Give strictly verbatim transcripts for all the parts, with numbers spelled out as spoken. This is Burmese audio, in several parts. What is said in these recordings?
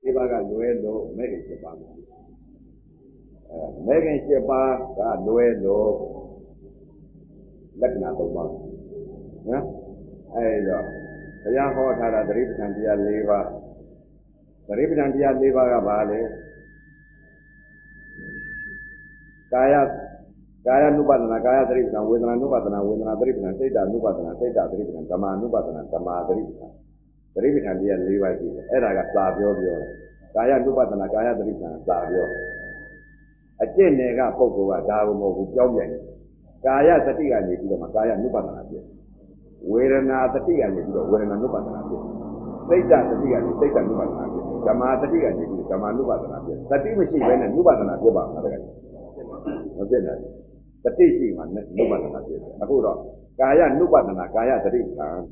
ဒီဘာကလွယ်လို့မဲခင်ချက်ပါမယ်အဲမဲခင်ချက်ပါကလွယ်လို့လက္ခဏာသုံးပါနော်အဲဒါဘုရားဟောထားတာသတိပဋ္ဌာန်တရား၄ပါးသတိပဋ္ဌာန်တရား၄ပါးကဘာလဲကာယကာယ ानु ပဒနာကာယသတိပဋ္ဌာန်ဝေဒနာ ानु ပဒနာဝေဒနာသတိပဋ္ဌာန်စိတ်ဓာ ानु ပဒနာစိတ်ဓာသတိပဋ္ဌာန်ဓမ္မ ानु ပဒနာဓမ္မသတိပဋ္ဌာန်သတိပဋ္ဌာန်တရား၄ပါးရှိတယ်အဲ့ဒါကစာပြောပြောကာယ ानु ပဒနာကာယသတိပဋ္ဌာန်စာပြောအကျင့်နယ်ကပုဂ္ဂိုလ်ကဒါကိုမဟုတ်ဘူးပြောင်းပြန်တယ်ကာယသတိကနေပြီးတော့မှကာယ ानु ပဒနာဖြစ်ဝေဒနာသတိကနေပြီးတော့ဝေဒနာ ानु ပဒနာဖြစ်စိတ်ဓာသတိကနေစိတ်ဓာ ानु ပဒနာဖြစ်ဓမ္မသတိကနေပြီးဓမ္မ ानु ပဒနာဖြစ်သတိမရှိဘဲနဲ့ ानु ပဒနာဖြစ်ပါမှာတကယ်မဖြစ်နိုင်ဘူးတတိရှိမှနုပဒနာဖြစ်တယ်အခုတော့ကာယနုပဒနာကာယသတိပဋ္ဌာန်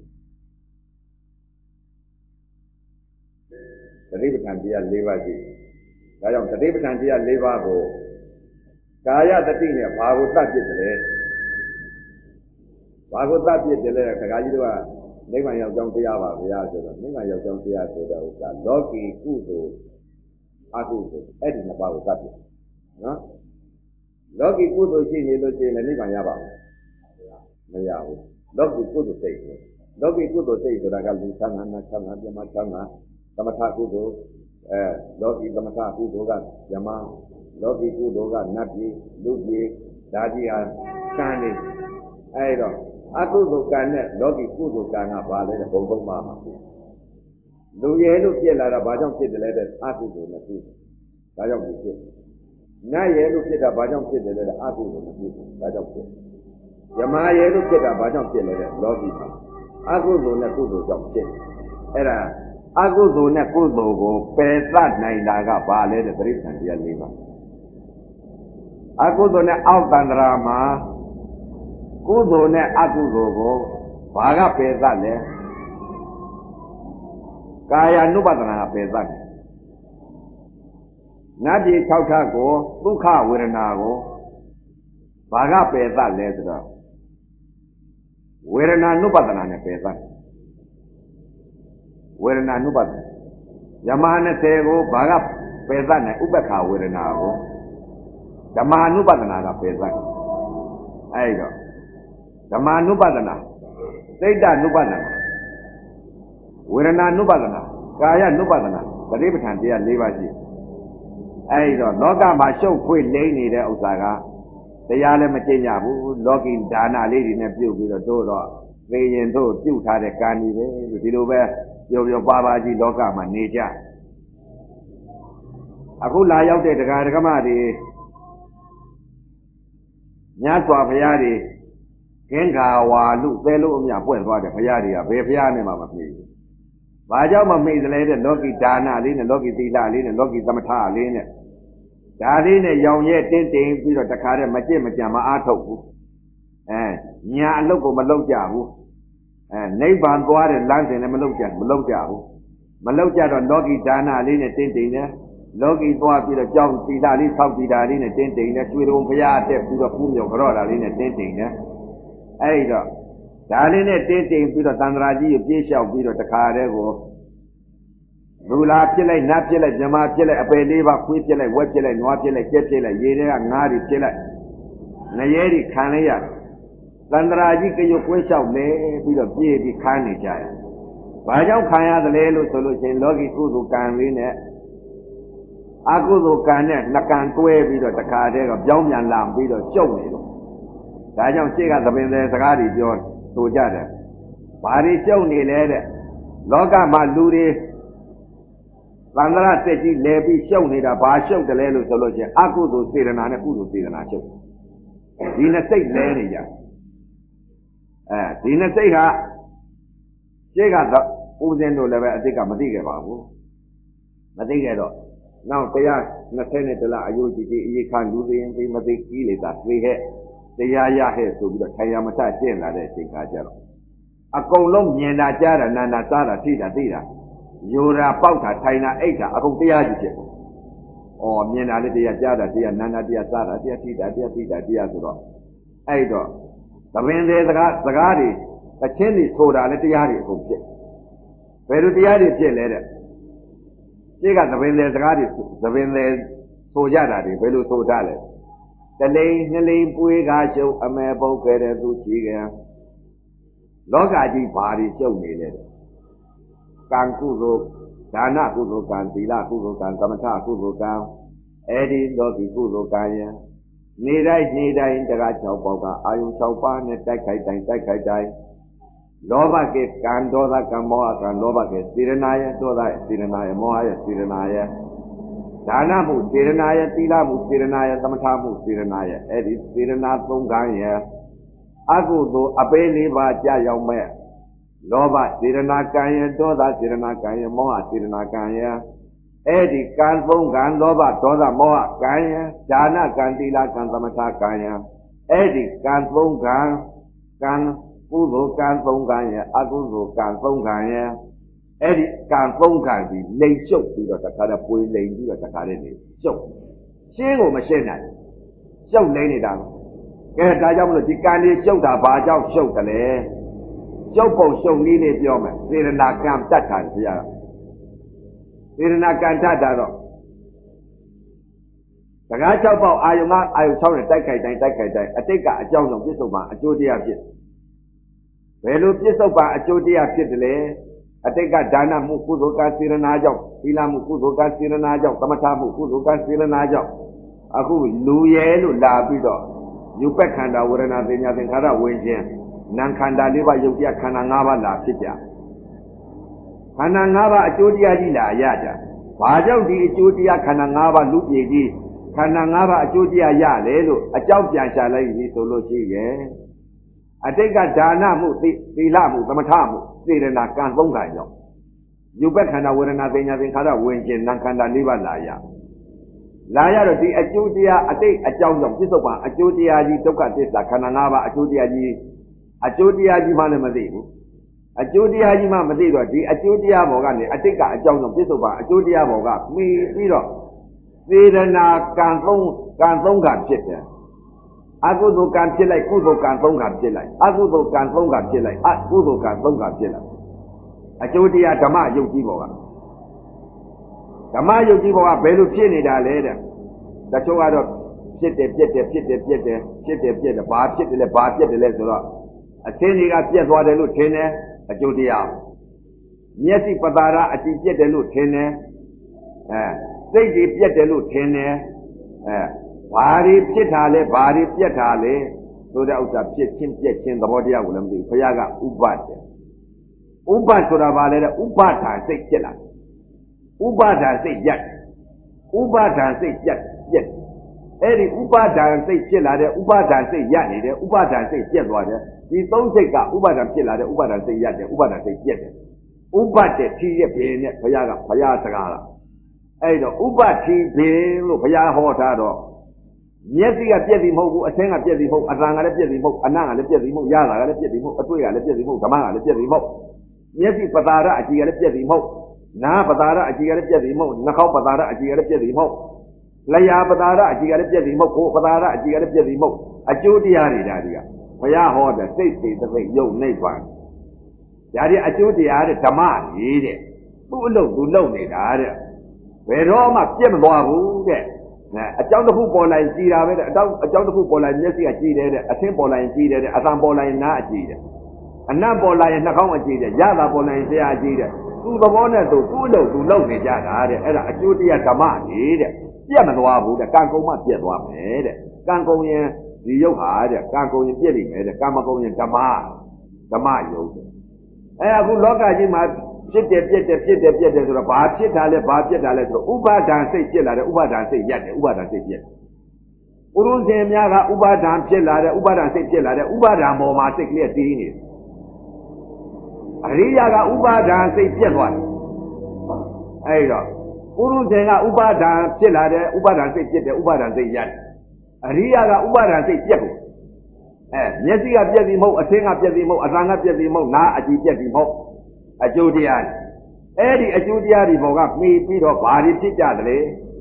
သတိပဋ္ဌာန်တရား၄ပါးရှိဒါကြောင့်သတိပဋ္ဌာန်တရား၄ပါးကိုကာယသတိနဲ့ဘာကိုသတ်ဖြစ်တယ်ဘာကိုသတ်ဖြစ်တယ်လဲခါကြီးတို့ကနိဗ္ဗာန်ရောက်ကြောင်းတရားပါဗျာဆိုတော့နိဗ္ဗာန်ရောက်ကြောင်းတရားဆိုတဲ့ဥစ္စာလောကီကုသိုလ်အကုသိုလ်အဲ့ဒီနှစ်ပါးကိုသတ်ဖြစ်နော်လောကီကုသိုလ်ရှိနေလို့ရှိရင်လည်းနိဗ္ဗာန်ရပါ့မရဘူးလောကီကုသိုလ်စိတ်လောကီကုသိုလ်စိတ်ဆိုတာကလူသံဃာနာသံဃာပြမသံဃာသမထကုသိုလ်အဲလောကီသမထကုသိုလ်ကပြမလောကီကုသိုလ်ကနတ်ပြည်လူပြည်ဓာကြီးဟာကံနေအဲဒါအကုသိုလ်ကံနဲ့လောကီကုသိုလ်ကံကဘာလဲတဲ့ဘုံဘုံမှာလူရဲလို့ဖြစ်လာတာဘာကြောင့်ဖြစ်တယ်လဲတဲ့အကုသိုလ်နဲ့ဖြစ်ဒါကြောင့်ဖြစ်နတ်ရဲလို့ဖြစ်တာဘာကြောင့်ဖြစ်တယ်လဲတဲ့အကုသိုလ်နဲ့ဖြစ်ဒါကြောင့်ဖြစ်ယမရဲလို့ဖြစ်တာဘာကြောင့်ဖြစ်လဲတဲ့လောကီမှာအကုသိုလ်နဲ့ကုသိုလ်ကြောင့်ဖြစ်အဲ့ဒါအကုသိုလ်နဲ့ကုသိုလ်ကိုပယ်သနိုင်တာကဘာလဲတဲ့သတိပဋ္ဌာန်တရား၄ပါးအကုသိုလ်နဲ့အောက်တန္တရာမှာကုသိုလ်နဲ့အကုသိုလ်ကိုဘာကပယ်သလဲကာယ ानु ပဒနာကပယ်သတယ်နတ်ပြည်၆ဌာတ်ကိုဒုက္ခဝေဒနာကိုဘာကပယ်သလဲဆိုတော့ဝေဒနာ ानु ပဒနာနဲ့ပယ်သဝေဒနာ ानु ပဒနာယမ၂၀ကိုဘာကပယ်သနိုင်ဥပ္ပခာဝေဒနာကိုဓမ္မ ानु ပဒနာကပယ်သအဲ့တော့ဓမ္မ ानु ပဒနာစိတ်ဓာ ानु ပဒနာဝေဒနာ ानु ပဒနာကာယ ानु ပဒနာသတိပဋ္ဌာန်တရား၄ပါးရှိအဲ့တော့လောကမှာရှုပ်ခွေလိမ့်နေတဲ့ဥစ္စာကတရားလည်းမကျင့်ကြဘူးလောကီဒါနလေးတွေနဲ့ပြုတ်ပြီးတော့တို့တော့သေရင်တို့ပြုတ်ထားတဲ့ကံကြီးပဲဒီလိုပဲပြောပြောပါပါကြီးလောကမှာနေကြအခုလာရောက်တဲ့တရားဓမ္မတွေမြတ်စွာဘုရားတွေကင်္ဂါဝါလူသဲလို့အမြပွင့်သွားတဲ့ဘုရားတွေကဘယ်ဘုရားနဲ့မှမပြေဘူးဘာကြောင့်မမေ့သလဲတဲ့လောကီဒါနလေးနဲ့လောကီသီလလေးနဲ့လောကီသမထလေးနဲ့ဒါလေးနဲ့ရောင်ရဲတင်းတင်းပြီးတော့တခါတည်းမကြင့်မကြံမအားထုတ်ဘူးအဲညာအလုပ်ကိုမလုပ်ကြဘူးအဲနိဗ္ဗာန်သွားတဲ့လမ်းစဉ်လည်းမလုပ်ကြမလုပ်ကြဘူးမလုပ်ကြတော့လောကီဒါနလေးနဲ့တင်းတင်းနဲ့လောကီသွားပြီးတော့ကြောင်းသီလလေးဆောက်တည်တာလေးနဲ့တင်းတင်းနဲ့ကျွေးတော်ဘုရားတက်ပြီးတော့ပူးမြော်ကြော့တာလေးနဲ့တင်းတင်းနဲ့အဲဒီတော့ဒါလေးနဲ့တင်းတင်းပြီးတော့တန်ត្រာကြီးကိုပြေးလျှောက်ပြီးတော့တခါတည်းကိုလူလာပြစ်လိုက်နတ်ပြစ်လိုက်မြမပြစ်လိုက်အပယ်လေးပါခွေးပြစ်လိုက်ဝက်ပြစ်လိုက်နွားပြစ်လိုက်ကြက်ပြစ်လိုက်ရေထဲကငါးတွေပြစ်လိုက်ငရဲတွေခံလိုက်ရတယ်တန်ត្រာကြီးကရုပ်ကွင်းလျှောက်လဲပြီးတော့ပြေးပြီးခါနေကြတယ်ဘာကြောင့်ခံရသလဲလို့ဆိုလို့ရှိရင်လောကီကုသိုလ်ကံလေးနဲ့အကုသိုလ်ကံနဲ့နှစ်ကံတွဲပြီးတော့တခါတည်းကပြောင်းပြန်လာပြီးတော့ကျုပ်နေတော့ဒါကြောင့်ရှေ့ကသပင်တွေစကားတွေပြောဆိုကြတယ်ဘာတွေကျုပ်နေလဲတဲ့လောကမှာလူတွေသန္တရတက်ကြီးလဲပြီးရှုပ်နေတာဘာရှုပ်တယ်လဲလို့ဆိုလို့ချင်းအကုသိုလ်စေတနာနဲ့ကုသိုလ်စေတနာရှုပ်ဒီနှစ်စိတ်လဲနေကြအဲဒီနှစ်စိတ်ဟာရှေ့ကတော့ဦးဇင်းတို့လည်းပဲအတိတ်ကမသိခဲ့ပါဘူးမသိခဲ့တော့နောက်တရားနှစ်ဆယ်နဲ့တလအယုကြည်ကြည်အေးခါလူသိရင်သိမသိကြီးလေသာသိခဲ့တရားရဟဲ့ဆိုပြီးတော့ထိုင်ရမထကျင့်လာတဲ့အချိန်ခါကျတော့အကုန်လုံးမြင်တာကြားတာနာတာစားတာထိတာသိတာယူတာပေါက်တာထိုင်တာအိတ်တာအကုန်တရားကြီးဖြစ်။အော်မြင်တာလည်းတရားကြားတာတရားနာတာတရားစားတာတရားထိတာတရားသိတာတရားဆိုတော့အဲ့တော့သဘင်သေးစကားစကားတွေအချင်းတွေဆိုတာလည်းတရားတွေအကုန်ဖြစ်။ဘယ်လိုတရားတွေဖြစ်လဲတဲ့ရှေ့ကသပင်လေစကားတွေသပင်လေဆိုကြတာတွေဘယ်လိုဆိုထားလဲတလိန်နှစ်လိန်ပွေးကားရှုပ်အမဲပုတ်ခဲ့တဲ့သူချီကံလောကကြီးဘာတွေရှုပ်နေလဲကံကုသိုလ်ဒါနကုသိုလ်ကံသီလကုသိုလ်ကံသမထကုသိုလ်ကံအဲ့ဒီလောကီကုသိုလ်ကံယံနေတိုင်းနေတိုင်းတရား၆ပေါက်ကအာယု၆ပါးနဲ့တိုက်ခိုက်တိုင်းတိုက်ခိုက်တိုင်းလောဘကေကံဒေါသကံမောဟကံလောဘကေစေရနာယဒေါသစေရနာယမောဟယစေရနာယဒါနမှုစေရနာယသီလမှုစေရနာယသမထမှုစေရနာယအဲ့ဒီစေရနာသုံးကံယအကုသိုလ်အပေးလေးပါးကြာရောက်မဲ့လောဘစေရနာကံယဒေါသစေရနာကံယမောဟစေရနာကံယအဲ့ဒီကံသုံးကံလောဘဒေါသမောဟကံယဒါနကံသီလကံသမထကံယအဲ့ဒီကံသုံးကံကံကုသိုလ်ကံသုံးကံယအကုသိုလ်ကံသုံးကံယအဲ့ဒီကံသုံးကံဒီလိမ်ရှုပ်ပြီးတော့တခါတည်းပွေလိမ်ပြီးတော့တခါတည်းနေရှုပ်ရှင်းကိုမရှင်းနိုင်ရှုပ်လိမ်နေတာကဲဒါကြောင့်မလို့ဒီကံလေးရှုပ်တာဘာကြောင့်ရှုပ်တယ်လဲရှုပ်ပုံရှုပ်နည်းလေးပြောမယ်စေရနာကံတတ်တာဆရာစေရနာကံတတ်တာတော့စကား၆ပေါက်အာယုံကအာယုံ၆နဲ့တိုက်ခိုက်တိုင်းတိုက်ခိုက်တိုင်းအတိတ်ကအကြောင်းကြောင့်ပြစ္ဆုတ်ပါအကျိုးတရားဖြစ်ဘယ်လိုပြစ္ဆုတ်ပါအကျိုးတရားဖြစ်တယ်လဲအတိတ်ကဒါနမှုကုသိုလ်ကံစေရနာကြောင့်သီလမှုကုသိုလ်ကံစေရနာကြောင့်သမထမှုကုသိုလ်ကံစေရနာကြောင့်အခုလူရဲလို့လာပြီးတော့ယူပက်ခန္ဓာဝေဒနာသင်ညာသင်္ခါရဝင်ခြင်းနာခန္ဓာလေးပါးယုတ်တရားခန္ဓာ၅ပါးလာဖြစ်ကြခန္ဓာ၅ပါးအကျိုးတရားကြီးလာရကြဘာကြောင့်ဒီအကျိုးတရားခန္ဓာ၅ပါးလူပြေကြီးခန္ဓာ၅ပါးအကျိုးတရားရလေလို့အကြောင်းပြန်ရှာလိုက်ပြီဆိုလို့ရှိရဲ့အတိတ်ကဒါနမှုသီလမှုသမထမှုစေရနာကံသုံးခါကြောင့်ယူပက်ခန္ဓာဝေဒနာသင်ညာသင်္ခါရဝင်ခြင်းနာခန္ဓာ၄ပါးလာရလာရတော့ဒီအကျိုးတရားအတိတ်အကြောင်းကြောင့်ပြစ္ဆုတ်ပါအကျိုးတရားကြီးဒုက္ခသစ္စာခန္ဓာ၅ပါးအကျိုးတရားကြီးအကျိုးတရားကြီးမှလည်းမသိဘူးအကျိုးတရားကြီးမှမသိတော့ဒီအကျိုးတရားဘောကနေအတိတ်ကအကြောင်းကြောင့်ပြစ္ဆုတ်ပါအကျိုးတရားဘောကမှီပြီးတော့စေရနာကံသုံးကံသုံးခါဖြစ်တယ်အကုသိုလ်ကံဖြစ်လိုက်ကုသိုလ်ကံသုံးခါဖြစ်လိုက်အကုသိုလ်ကံသုံးခါဖြစ်လိုက်အကုသိုလ်ကံသုံးခါဖြစ်လိုက်အကျိုးတရားဓမ္မယုတ်ကြီးဘောကဓမ္မယုတ်ကြီးဘောကဘယ်လိုဖြစ်နေတာလဲတဲ့တချို့ကတော့ဖြစ်တယ်ပြက်တယ်ဖြစ်တယ်ပြက်တယ်ဖြစ်တယ်ပြက်တယ်ဘာဖြစ်တယ်လဲဘာပြက်တယ်လဲဆိုတော့အသင်းတွေကပြက်သွားတယ်လို့ထင်တယ်အကျိုးတရားမျက်စိပတာရအကြည့်ပြက်တယ်လို့ထင်တယ်အဲစိတ်တွေပြက်တယ်လို့ထင်တယ်အဲဘာတွေဖြစ်တာလဲဘာတွေပြက်တာလဲဆိုတဲ့ဥစ္စာဖြစ်ချင်းပြက်ချင်းသဘောတရားကိုလည်းမသိဘူးဘုရားကဥပတ်တယ်ဥပတ်ဆိုတာဘာလဲတဲ့ဥပါဒာစိတ်ဖြစ်လာဥပါဒာစိတ်ရက်ဥပါဒာစိတ်ပြက်ပြက်အဲ့ဒီဥပါဒာစိတ်ဖြစ်လာတဲ့ဥပါဒာစိတ်ရက်နေတယ်ဥပါဒာစိတ်ပြက်သွားတယ်ဒီသုံးစိတ်ကဥပါဒာဖြစ်လာတဲ့ဥပါဒာစိတ်ရက်တယ်ဥပါဒာစိတ်ပြက်တယ်ဥပတ်တဲ့ထီရဲ့ဘယ်နဲ့ဘုရားကဘုရားစကားလားအဲ့တော့ဥပတ်ထီဘယ်လို့ဘုရားဟောထားတော့မျက်စိကပြက်သည်မဟုတ်ဘူးအသင်းကပြက်သည်မဟုတ်အတန်ကလည်းပြက်သည်မဟုတ်အနံ့ကလည်းပြက်သည်မဟုတ်ရတာကလည်းပြက်သည်မဟုတ်အတွေ့ကလည်းပြက်သည်မဟုတ်ဓမ္မကလည်းပြက်သည်မဟုတ်မျက်စိပတာရအကြည့်ကလည်းပြက်သည်မဟုတ်နားပတာရအကြည့်ကလည်းပြက်သည်မဟုတ်နှာခေါင်းပတာရအကြည့်ကလည်းပြက်သည်မဟုတ်လျှာပတာရအကြည့်ကလည်းပြက်သည်မဟုတ်ကိုယ်ပတာရအကြည့်ကလည်းပြက်သည်မဟုတ်အကျိုးတရားတွေဒါတွေကဘုရားဟောတဲ့စိတ်စိတ်သိယုံနိဗ္ဗာန်ဒါတွေအကျိုးတရားတဲ့ဓမ္မကြီးတဲ့သူ့အလုပ်သူလုပ်နေတာတဲ့ဘယ်တော့မှပြက်မသွားဘူးတဲ့အကြောင်းတစ်ခုပေါ်လာရင်ကြည်တာပဲတဲ့အကြောင်းအကြောင်းတစ်ခုပေါ်လာရင်မျက်စိကကြည်တယ်တဲ့အသင်းပေါ်လာရင်ကြည်တယ်တဲ့အသံပေါ်လာရင်နားအကြည်တယ်အနံ့ပေါ်လာရင်နှာခေါင်းအကြည်တယ်ရတာပေါ်လာရင်တရားအကြည်တယ်သူ့သဘောနဲ့သူသူ့အလုပ်သူလုပ်နေကြတာတဲ့အဲ့ဒါအကျိုးတရားဓမ္မကြီးတဲ့ပြက်မသွားဘူးတဲ့ကံကုန်မှပြက်သွားမယ်တဲ့ကံကုန်ရင်ဒီရုပ်ဟာတဲ့ကံကုန်ရင်ပြက်လိမ့်မယ်တဲ့ကံမကုန်ရင်ဓမ္မဓမ္မယုတ်အဲအခုလောကကြီးမှာဖြစ်တယ်ပြက်တယ်ဖြစ်တယ်ပြက်တယ်ဆိုတော့ဘာဖြစ်တာလဲဘာဖြစ်တာလဲဆိုတော့ဥပါဒံစိတ်ဖြစ်လာတယ်ဥပါဒံစိတ်ရက်တယ်ဥပါဒံစိတ်ပြက်ပုရုဇဉ်များကဥပါဒံဖြစ်လာတယ်ဥပါဒံစိတ်ဖြစ်လာတယ်ဥပါဒံပေါ်မှာစိတ်ကလေးတည်နေတယ်အရိယာကဥပါဒံစိတ်ပြက်သွားတယ်အဲ့တော့ပုရုဇဉ်ကဥပါဒံဖြစ်လာတယ်ဥပါဒံစိတ်ဖြစ်တယ်ဥပါဒံစိတ်ရက်တယ်အရိယာကဥပါဒံစိတ်ပြက်ကုန်အဲမျက်စိကပြက်သည်မဟုတ်အသင်းကပြက်သည်မဟုတ်အသံကပြက်သည်မဟုတ်နားအကြည့်ပြက်သည်မဟုတ်အကျိုးတရားအဲ့ဒီအကျိုးတရားတွေဘောကမှီပြီးတော့ဘာတွေဖြစ်ကြသလဲ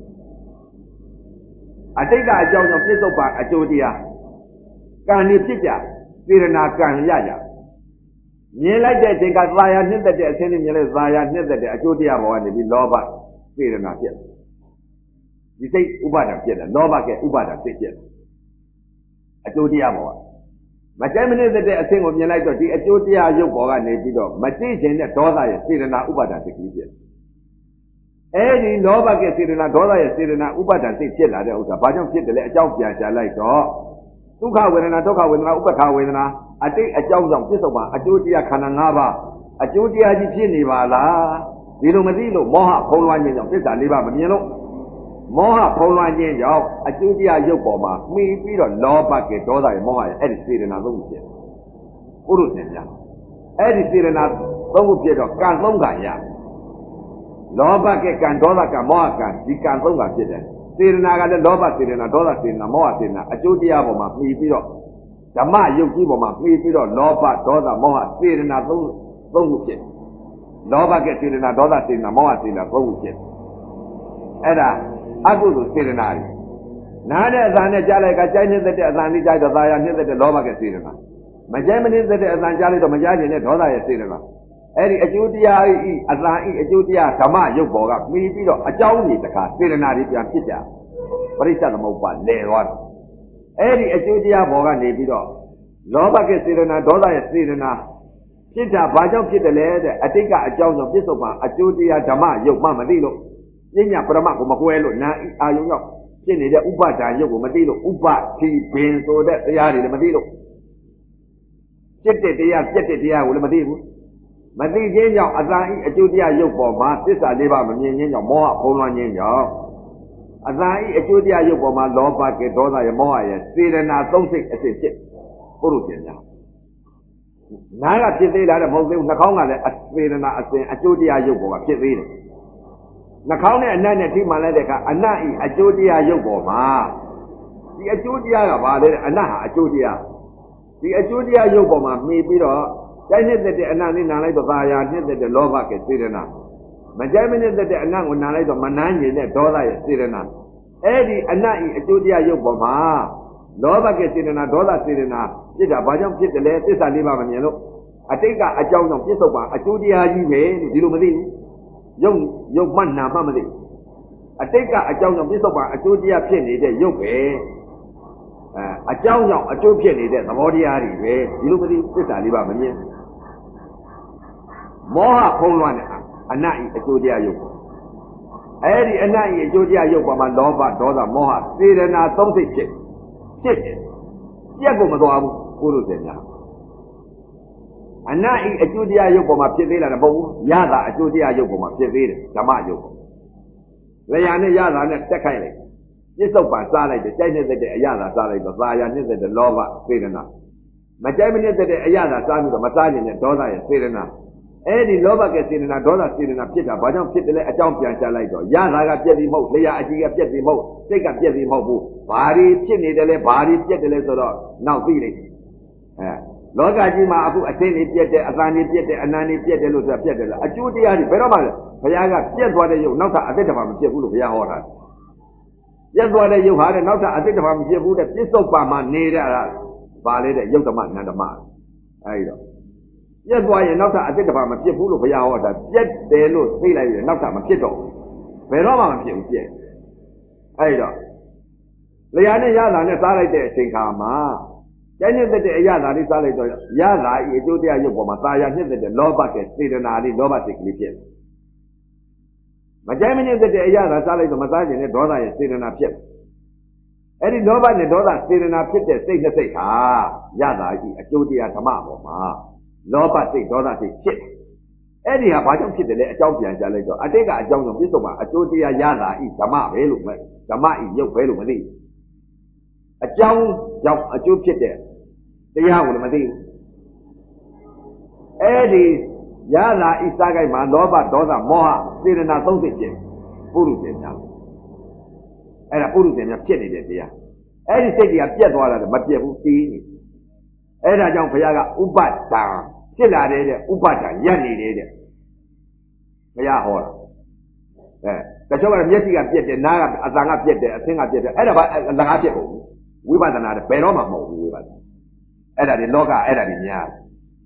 အတိတ်ကအကြောင်းကြောင့်ပြစ္ဆုတ်ပါအကျိုးတရားကံတွေဖြစ်ကြစေရနာကံရကြမြင်လိုက်တဲ့အချိန်ကသာယာနှစ်သက်တဲ့အဆင်းနဲ့မြင်လိုက်သာယာနှစ်သက်တဲ့အကျိုးတရားဘောကနေပြီးလောဘစေတနာဖြစ်ဒီစိတ်ဥပါဒံဖြစ်တယ်လောဘကဥပါဒံစိတ်ဖြစ်အကျိုးတရားပေါ်ကမကြိုက်မနစ်တဲ့အဆင့်ကိုမြင်လိုက်တော့ဒီအကျိုးတရားရုပ်ပေါ်ကနေပြီးတော့မကြည့်ခြင်းနဲ့ဒေါသရဲ့စေတနာဥပါဒံစိတ်ကြီးဖြစ်အဲဒီလောဘကစေတနာဒေါသရဲ့စေတနာဥပါဒံစိတ်ဖြစ်လာတဲ့ဥစ္စာဘာကြောင့်ဖြစ်တယ်လဲအကြောင်းပြန်ရှာလိုက်တော့ဒုက္ခဝေဒနာဒုက္ခဝေဒနာဥပ္ပခဝေဒနာအတိတ်အကြောင်းကြောင့်ပြစ္ဆုတ်ပါအကျိုးတရားခန္ဓာ၅ပါးအကျိုးတရားကြီးဖြစ်နေပါလားဒီလိုမသိလို့မောဟဖုံးလွှမ်းခြင်းကြောင့်သစ္စာ၄ပါးမမြင်လို့မောဟဖုံးလွှမ်းခြင်းကြောင့်အကျိုးတရားရုပ်ပေါ်မှာမှီပြီးတော့လောဘကဒေါသရဲ့မောဟရဲ့အဲ့ဒီစေတနာသုံးခုဖြစ်ပုရုษဉာဏ်များအဲ့ဒီစေတနာသုံးခုဖြစ်တော့ကံသုံးကံရလောဘကကံဒေါသကံမောဟကံဒီကံသုံးကံဖြစ်တယ်စေတနာကလည်းလောဘစေတနာဒေါသစေတနာမောဟစေတနာအကျိုးတရားပေါ်မှာမှီပြီးတော့ဓမ္မယုတ်ကြီးပေါ်မှာမှီပြီးတော့လောဘဒေါသမောဟစေတနာသုံးသုံးခုဖြစ်လောဘကစေတနာဒေါသစေတနာမောဟစေတနာသုံးခုဖြစ်အဲ့ဒါအကုသိုလ်စေတနာတွေနားတဲ့အသံနဲ့ကြားလိုက်ကကြိုက်နေတဲ့အသံလေးကြားတော့သာယာနေတဲ့လောဘကစေတနာမကြိုက်မနေတဲ့အသံကြားလိုက်တော့မကြားခြင်းနဲ့ဒေါသရဲ့စေတနာအဲ့ဒီအကျိုးတရားဤအသံဤအကျိုးတရားဓမ္မယုတ်ပေါ်ကမှီပြီးတော့အကြောင်းကြီးတခါစေတနာတွေပြန်ဖြစ်ကြပရိစ္ဆေသမုပ္ပါလဲသွားတယ်အဲ့ဒီအကျိုးတရားပေါ်ကနေပြီးတော့လောဘကစေတနာဒေါသရဲ့စေတနာဖြစ်တာဘာကြောင့်ဖြစ်တယ်လဲတဲ့အတိတ်ကအကြောင်းကြောင့်ပြစ္ဆုတ်ပါအကျိုးတရားဓမ္မယုတ်မှမသိလို့ပညာပရမကိုမကွဲလို့နာဤအာယုံရောက်ဖြစ်နေတဲ့ဥပါဒါယုတ်ကိုမသိလို့ဥပတိပင်ဆိုတဲ့တရားတွေလည်းမသိလို့ပြစ်တဲ့တရားပြက်တဲ့တရားကိုလည်းမသိဘူးမသိခြင်းကြောင့်အတန်ဤအကျိုးတရားရုပ်ပေါ်မှာသစ္စာလေးပါးမမြင်ခြင်းကြောင့်မောဟဖုံးလွှမ်းခြင်းကြောင့်အတန်ဤအကျိုးတရားရုပ်ပေါ်မှာလောဘကဒေါသရဲ့မောဟရဲ့စေတနာသုံးစိတ်အစစ်ဖြစ်ပုရုษဉာဏ်များနားကဖြစ်သေးလားတဲ့မဟုတ်သေးဘူးနှာခေါင်းကလည်းစေတနာအစဉ်အကျိုးတရားရုပ်ပေါ်မှာဖြစ်သေးတယ်နှာခေါင်းနဲ့အနတ်နဲ့ထိမှန်လိုက်တဲ့အခါအနတ်ဤအကျိုးတရားရုပ်ပေါ်မှာဒီအကျိုးတရားကဘာလဲတဲ့အနတ်ဟာအကျိုးတရားဒီအကျိုးတရားရုပ်ပေါ်မှာမှီပြီးတော့ကြိုက်နေတဲ့တဲ့အနတ်လေးနာလိုက်တော့သာယာနေတဲ့လောဘကစေတနာမကြိုက်မနေတဲ့အနတ်ကိုနာလိုက်တော့မနှမ်းကျင်တဲ့ဒေါသရဲ့စေတနာအဲ့ဒီအနတ်ဤအကျိုးတရားရုပ်ပေါ်မှာလောဘကစေတနာဒေါသစေတနာဖြစ်တာဘာကြောင့်ဖြစ်တယ်လဲသစ္စာလေးပါးမမြင်လို့အတိတ်ကအကြောင်းကြောင့်ပြစ္ဆုတ်ပါအကျိုးတရားကြီးပဲဒီလိုမသိဘူးရုပ်ရုပ်မှနာမှမသိအတိတ်ကအကြောင်းကြောင့်ပြစ္ဆုတ်ပါအကျိုးတရားဖြစ်နေတဲ့ရုပ်ပဲအဲအကြောင်းကြောင့်အကျိုးဖြစ်နေတဲ့သဘောတရားတွေပဲဒီလိုမသိသစ္စာလေးပါမမြင်မောဟဖုံးလွှမ်းတဲ့အနတ်ဤအကျိုးတရားရုပ်ပေါ်အဲ့ဒီအနတ်ဤအကျိုးတရားရုပ်ပေါ်မှာလောဘဒေါသမောဟစေတနာသုံးစိတ်ဖြစ်ဖြစ်တယ်ပြက်ကိုမသွားဘူးကိုလိုစင်များအနတ်ဤအကျိုးတရားရုပ်ပေါ်မှာဖြစ်သေးလားမဟုတ်ဘူးရတာအကျိုးတရားရုပ်ပေါ်မှာဖြစ်သေးတယ်ဓမ္မရုပ်ပေါ်လျာနဲ့ရတာနဲ့တက်ခိုင်းလိုက်ပြစ္ဆုတ်ပံစားလိုက်တယ်ကြိုက်နေတဲ့အရာသာစားလိုက်တော့သာယာနေတဲ့လောဘစေတနာမကြိုက်မနေတဲ့အရာသာစားပြီးတော့မစားခြင်းနဲ့ဒေါသရဲ့စေတနာအဲ့ဒီလောဘကစေတနာဒေါသစေတနာဖြစ်တာဘာကြောင့်ဖြစ်တယ်လဲအကြောင်းပြန်ချလိုက်တော့ရတာကပြက်ပြီးမဟုတ်လျာအကြီးကပြက်ပြီးမဟုတ်စိတ်ကပြက်ပြီးမဟုတ်ဘူးဘာတွေဖြစ်နေတယ်လဲဘာတွေပြက်တယ်လဲဆိုတော့နောက်သိလိုက်အဲလောကကြီးမှာအခုအသိနေပြက်တယ်အတန်နေပြက်တယ်အနံနေပြက်တယ်လို့ဆိုတာပြက်တယ်လားအကျိုးတရားတွေဘယ်တော့မှလဲဘုရားကပြက်သွားတဲ့ရုပ်နောက်ထပ်အသက်တဘာမပြက်ဘူးလို့ဘုရားဟောတာပြက်သွားတဲ့ရုပ်ဟာတဲ့နောက်ထပ်အသက်တဘာမပြက်ဘူးတဲ့ပြစ္ဆုတ်ပါမှာနေတဲ့ဟာဘာလဲတဲ့ယုတ်ဓမ္မနန္ဓမအဲဒီတော့ပြက်သွားရင်နောက်ထပ်အသက်တဘာမပြက်ဘူးလို့ဘုရားဟောတာပြက်တယ်လို့သိလိုက်ရင်နောက်ထပ်မဖြစ်တော့ဘူးဘယ်တော့မှမဖြစ်ဘူးပြက်အဲဒီတော့လျာနဲ့ရတာနဲ့စားလိုက်တဲ့အချိန်ခါမှာကျန်နေတဲ့အရာသာလေးစားလိုက်တော့ရတာဤအကျိုးတရားရုပ်ပေါ်မှာသာယာနှစ်တဲ့လောဘကစေတနာလေးလောဘစိတ်ကလေးဖြစ်မကြိုက်မနေတဲ့အရာသာစားလိုက်တော့မစားခြင်းနဲ့ဒေါသရဲ့စေတနာဖြစ်အဲ့ဒီလောဘနဲ့ဒေါသစေတနာဖြစ်တဲ့စိတ်နှစ်စိတ်ဟာရတာဤအကျိုးတရားဓမ္မပေါ်မှာလောဘစိတ်ဒေါသစိတ်ဖြစ်အဲ့ဒီဟာဘာကြောင့်ဖြစ်တယ်လဲအကြောင်းပြန်ကြလိုက်တော့အတိတ်ကအကြောင်းကြောင့်ပြစ္ဆုတ်မှာအကျိုးတရားရတာဤဓမ္မပဲလို့မဲ့ဓမ္မဤရုပ်ပဲလို့မသိအကြောင်းကြောင့်အကျိုးဖြစ်တဲ့တရားကိုလည်းမသိဘူးအဲ့ဒီရတာဤစားကိုက်မှာလောဘဒေါသမောဟစေတနာသုံးစိတ်ဖြစ်ပုရုษဉာဏ်များအဲ့ဒါပုရုษဉာဏ်များဖြစ်နေတဲ့တရားအဲ့ဒီစိတ်တွေကပြက်သွားတာမပြက်ဘူးသိနေအဲ့ဒါကြောင့်ဘုရားကဥပဒံဖြစ်လာတဲ့ဥပဒံရပ်နေတယ်တဲ့ဘုရားဟောတာအဲတချို့ကမျက်စိကပြက်တယ်နားကအသံကပြက်တယ်အသင်းကပြက်တယ်အဲ့ဒါဘာအလကားပြက်ဘူးဝိပဿနာတဲ့ဘယ်တော့မှမဟုတ်ဘူးဝိပဿနာအဲ့ဒါတွေလောကအဲ့ဒါတွေများဝ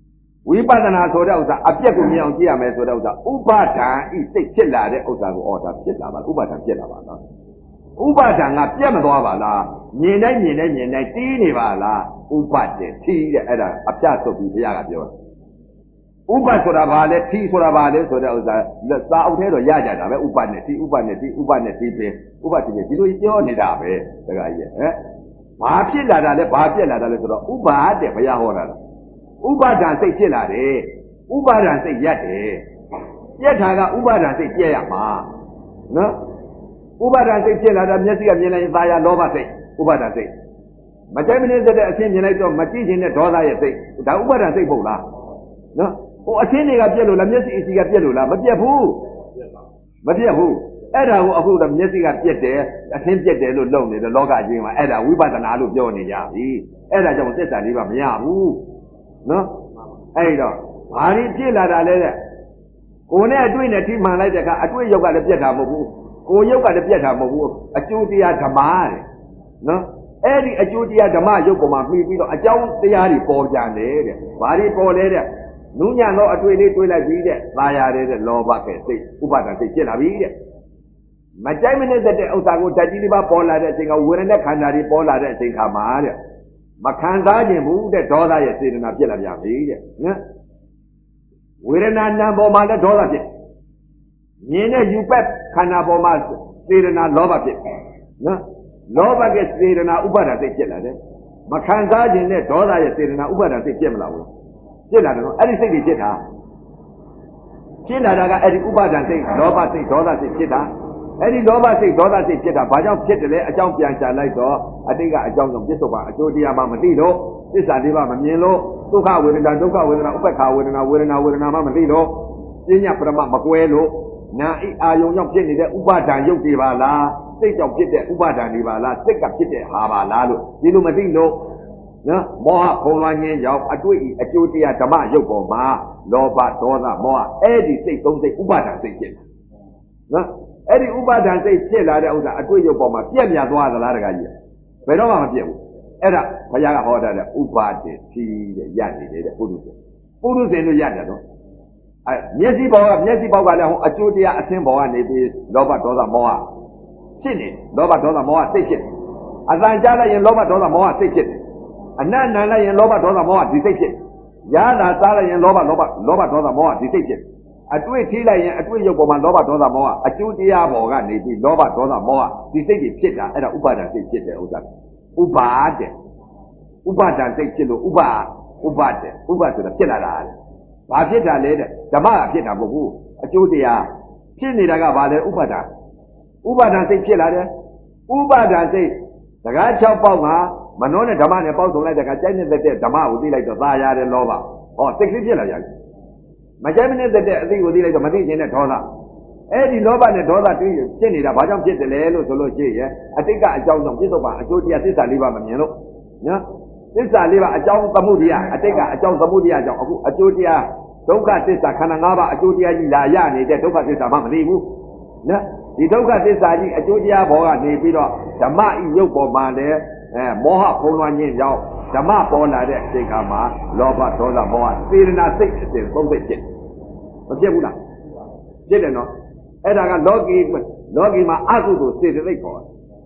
ဝိပဿနာဆိုတဲ့ဥစ္စာအပြက်ကိုမြင်အောင်ကြည့်ရမယ်ဆိုတဲ့ဥစ္စာဥပါဒံဤစိတ်ဖြစ်လာတဲ့ဥစ္စာကိုဩတာဖြစ်လာပါဥပါဒံဖြစ်လာပါလားဥပါဒံကပြက်မသွားပါလားမြင်တိုင်းမြင်တိုင်းမြင်တိုင်းတီးနေပါလားဥပါတဲ့ထီးတဲ့အဲ့ဒါအပြတ်ဆုပ်ပြီးဘုရားကပြောဥပဆိုတာဘာလဲထီးဆိုတာဘာလဲဆိုတဲ့ဥစ္စာစာအုပ်ထဲတော့ရကြတာပဲဥပနဲ့ထီးဥပနဲ့ထီးဥပနဲ့ထီးပဲဥပထီးပဲဒီလိုပြောနေတာပဲတခါကြီးဟဲ့ဘာဖြစ်လာတာလဲဘာပြက်လာတာလဲဆိုတော့ဥပါတဲ့ဘုရားဟောတာဥပါဒံစိတ်ဖြစ်လာတယ်ဥပါဒံစိတ်ရက်တယ်ပြက်တာကဥပါဒံစိတ်ပြက်ရမှာနော်ဥပါဒံစိတ်ဖြစ်လာတာမျက်စိကမြင်လိုက်ရင်သာယာလောဘစိတ်ဥပါဒံစိတ်မကြိုက်မနေတဲ့အချင်းမြင်လိုက်တော့မကြည့်ခြင်းနဲ့ဒေါသရဲ့စိတ်ဒါဥပါဒံစိတ်ပုံလားနော်ဟိုအချင်းတွေကပြက်လို့လားမျက်စိအစီကပြက်လို့လားမပြက်ဘူးမပြက်ဘူးအဲ့ဒါကိုအခုတော့မျက်စိကပြက်တယ်အချင်းပြက်တယ်လို့လုံနေတယ်လောကအချင်းမှာအဲ့ဒါဝိပဿနာလို့ပြောနေကြပြီအဲ့ဒါကြောင့်သစ္စာလေးပါမရဘူးနော်အဲ့တော့ဘာတွေဖြစ်လာတာလဲတဲ့ကိုယ်နဲ့အတွေ့နဲ့ထိမှန်လိုက်တဲ့အခါအတွေ့ရုပ်ကလည်းပြက်တာမဟုတ်ဘူးကိုယ်ရုပ်ကလည်းပြက်တာမဟုတ်ဘူးအကျိုးတရားဓမ္မတဲ့နော်အဲ့ဒီအကျိုးတရားဓမ္မရုပ်ပေါ်မှာမှီပြီးတော့အကြောင်းတရားတွေပေါ်ကြတယ်တဲ့ဘာတွေပေါ်လဲတဲ့နူးညံ့သောအတွေ့လေးတွေးလိုက်ပြီးတဲ့သာယာတဲ့လောဘကဲစိတ်ဥပါဒံစိတ်ဖြစ်လာပြီတဲ့မကြိုက်မနေတဲ့ဥစ္စာကိုဓာတ်ကြီးလေးပါပေါ်လာတဲ့အချိန်ကဝေဒနာခန္ဓာတွေပေါ်လာတဲ့အချိန်ခါမှာတဲ့မခံစားခြင်းဘူးတဲ့ဒေါသရဲ့စေတနာဖြစ်လာပြန်ပြီတဲ့နော်ဝေဒနာနာပေါ်မှာလည်းဒေါသဖြစ်မြင်တဲ့ယူပက်ခန္ဓာပေါ်မှာစေတနာလောဘဖြစ်နော်လောဘကစေတနာဥပါဒစိတ်ဖြစ်လာတယ်မခံစားခြင်းနဲ့ဒေါသရဲ့စေတနာဥပါဒစိတ်ဖြစ်မလာဘူးဖြစ်လာတယ်နော်အဲ့ဒီစိတ်တွေဖြစ်တာဖြစ်လာတာကအဲ့ဒီဥပါဒစိတ်လောဘစိတ်ဒေါသစိတ်ဖြစ်တာအဲ့ဒီလောဘစိတ်ဒေါသစိတ်ဖြစ်တာဘာကြောင့်ဖြစ်တယ်လဲအကြောင်းပြန်ရှာလိုက်တော့အတိတ်ကအကြောင်းကြောင့်ပြစ္ဆုတ်ပါအကျိုးတရားမှမသိလို့သစ္စာလေးပါမမြင်လို့ဒုက္ခဝေဒနာဒုက္ခဝေဒနာဥပ္ပခာဝေဒနာဝေဒနာဝေဒနာမှမသိလို့ပညာပရမမကွဲလို့နာဣအာယုံကြောင့်ဖြစ်နေတဲ့ဥပါဒံရုပ်တွေပါလားစိတ်ကြောင့်ဖြစ်တဲ့ဥပါဒံတွေပါလားစိတ်ကဖြစ်တဲ့ဟာပါလားလို့ဒီလိုမသိလို့နော်မောဟဖုံးလွှမ်းခြင်းကြောင့်အတွေ့အကျိုးတရားဓမ္မရုပ်ပေါ်မှာလောဘဒေါသမောဟအဲ့ဒီစိတ်သုံးစိတ်ဥပါဒံစိတ်ဖြစ်တယ်နော်အဲ့ဒီဥပါဒံစိတ်ဖြစ်လာတဲ့ဥစ္စာအတွေ့ရုပ်ပေါ်မှာပြက်ပြသွားသလားတခါကြီးဘယ်တော့မှမပြက်ဘူးအဲ့ဒါဘုရားကဟောတာတဲ့ဥပါဒေဖြီးတဲ့ရနေတယ်တဲ့ပုရုဇဉ်ပုရုဇဉ်တို့ရတယ်နော်အဲမျက်စိဘောကမျက်စိဘောကလည်းဟိုအကျိုးတရားအသင်းဘောကနေပြီးလောဘဒေါသမောဟဖြစ်နေလောဘဒေါသမောဟစိတ်ဖြစ်တယ်အတန်ကြားလိုက်ရင်လောဘဒေါသမောဟစိတ်ဖြစ်တယ်အနတ်နံလိုက်ရင်လောဘဒေါသမောဟဒီစိတ်ဖြစ်ရတာစားလိုက်ရင်လောဘလောဘလောဘဒေါသမောဟဒီစိတ်ဖြစ်အတွေ့ထိလိုက်ရင်အတွေ့ရုပ်ပေါ်မှာလောဘဒေါသမောဟအကျိုးတရားပေါ်ကနေပြီးလောဘဒေါသမောဟဒီစိတ်တွေဖြစ်တာအဲ့ဒါဥပါဒံစိတ်ဖြစ်တယ်ဥစ္စာဥပါတဲ့ဥပါဒံစိတ်ဖြစ်လို့ဥပါဥပါတဲ့ဥပါဆိုတာဖြစ်လာတာတဲ့ဘာဖြစ်တာလဲတဲ့ဓမ္မကဖြစ်တာမဟုတ်ဘူးအကျိုးတရားဖြစ်နေတာကဘာလဲဥပါဒံဥပါဒံစိတ်ဖြစ်လာတယ်ဥပါဒံစိတ်စကား၆ပေါက်ကမနှောနဲ့ဓမ္မနဲ့ပေါက်ဆုံးလိုက်တဲ့အခါကြိုက်နေတဲ့ဓမ္မကိုသိလိုက်တော့သာရတယ်လောဘဟောစိတ်ကလေးဖြစ်လာကြတယ်မကြိုက်မနေတဲ့အသိကိုသိလိုက်တော့မသိခြင်းနဲ့ဒေါသအဲ့ဒီလောဘနဲ့ဒေါသတွေ့ဖြစ်နေတာဘာကြောင့်ဖြစ်တယ်လဲလို့ဆိုလို့ရှိရင်အတိတ်ကအကြောင်းကြောင့်ပြစ္ဆုတ်ပါအကျိုးတရားသစ္စာလေးပါမမြင်လို့နော်သစ္စာလေးပါအကြောင်းသမှုတရားအတိတ်ကအကြောင်းသမှုတရားကြောင့်အခုအကျိုးတရားဒုက္ခသစ္စာခန္ဓာ၅ပါးအကျိုးတရားကြီးလာရနေတဲ့ဒုက္ခသစ္စာမှမသိဘူးနော်ဒီဒုက္ခသစ္စာကြီးအကျိုးတရားဘောကနေပြီးတော့ဓမ္မဤရုပ်ပေါ်မှာလည်းအဲမောဟဖုံးလွှမ်းခြင်းကြောင့်ဓမ္မပေါ်လာတဲ့အချိန်ခါမှာလောဘဒေါသမောဟစေတနာစိတ်အစဉ်သုံးစိတ်ဖြစ်မဖြစ်ဘူးလားဖြစ်တယ်နော်အဲ့ဒါကလောကီလောကီမှာအကုသိုလ်စေတသိက်ပေါ်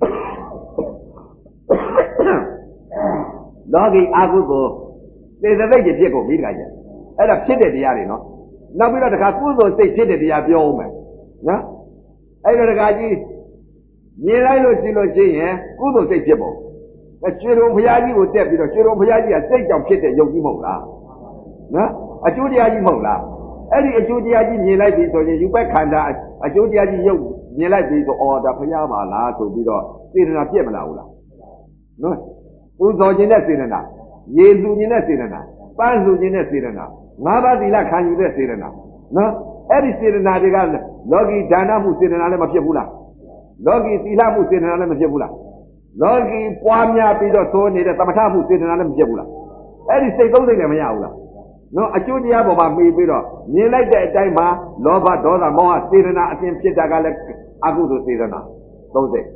လောကီအကုသိုလ်စေတသိက်ဖြစ်ကုန်ပြီတခါကျအဲ့ဒါဖြစ်တဲ့တရားတွေနော်နောက်ပြီးတော့တခါကုသိုလ်စိတ်ဖြစ်တဲ့တရားပြောဦးမယ်နော်အဲ့ဒါတခါကြီးမြင်လိုက်လို့ရှိလို့ရှိရင်ကုသိုလ်စိတ်ဖြစ်ပုံရွှေရုံဘုရားကြီးကိုတက်ပြီးတော့ရွှေရုံဘုရားကြီးကစိတ်ကြောင့်ဖြစ်တဲ့ယုတ်ကြီးမဟုတ်လားနော်အကျိုးတရားကြီးမဟုတ်လားအဲ့ဒီအကျိုးတရားကြီးမြင်လိုက်ပြီဆိုရင်ယူပက်ခန္ဓာအကျိုးတရားကြီးရုပ်မြင်လိုက်ပြီဆိုအော်ဒါဘုရားပါလားဆိုပြီးတော့စေတနာပြည့်မလာဘူးလားနော်ပူဇော်ခြင်းနဲ့စေတနာရေလူခြင်းနဲ့စေတနာပန်းလူခြင်းနဲ့စေတနာငါးပါးသီလခံယူတဲ့စေတနာနော်အဲ့ဒီစေတနာတွေကလောကီဒါနမှုစေတနာလည်းမဖြစ်ဘူးလားလောကီသီလမှုစေတနာလည်းမဖြစ်ဘူးလားလောကီပွားများပြီးတော့သိုးနေတဲ့သမထမှုစေတနာလည်းမဖြစ်ဘူးလားအဲ့ဒီစိတ်သုံးစိတ်လည်းမရဘူးလားနော်အကျိုးတရားပေါ်မှာမေးပြီးတော့မြင်လိုက်တဲ့အတိုင်းမှာလောဘဒေါသမောဟစေတနာအပြင်ဖြစ်တာကလည်းအကုသိုလ်စေတနာသုံးစိတ်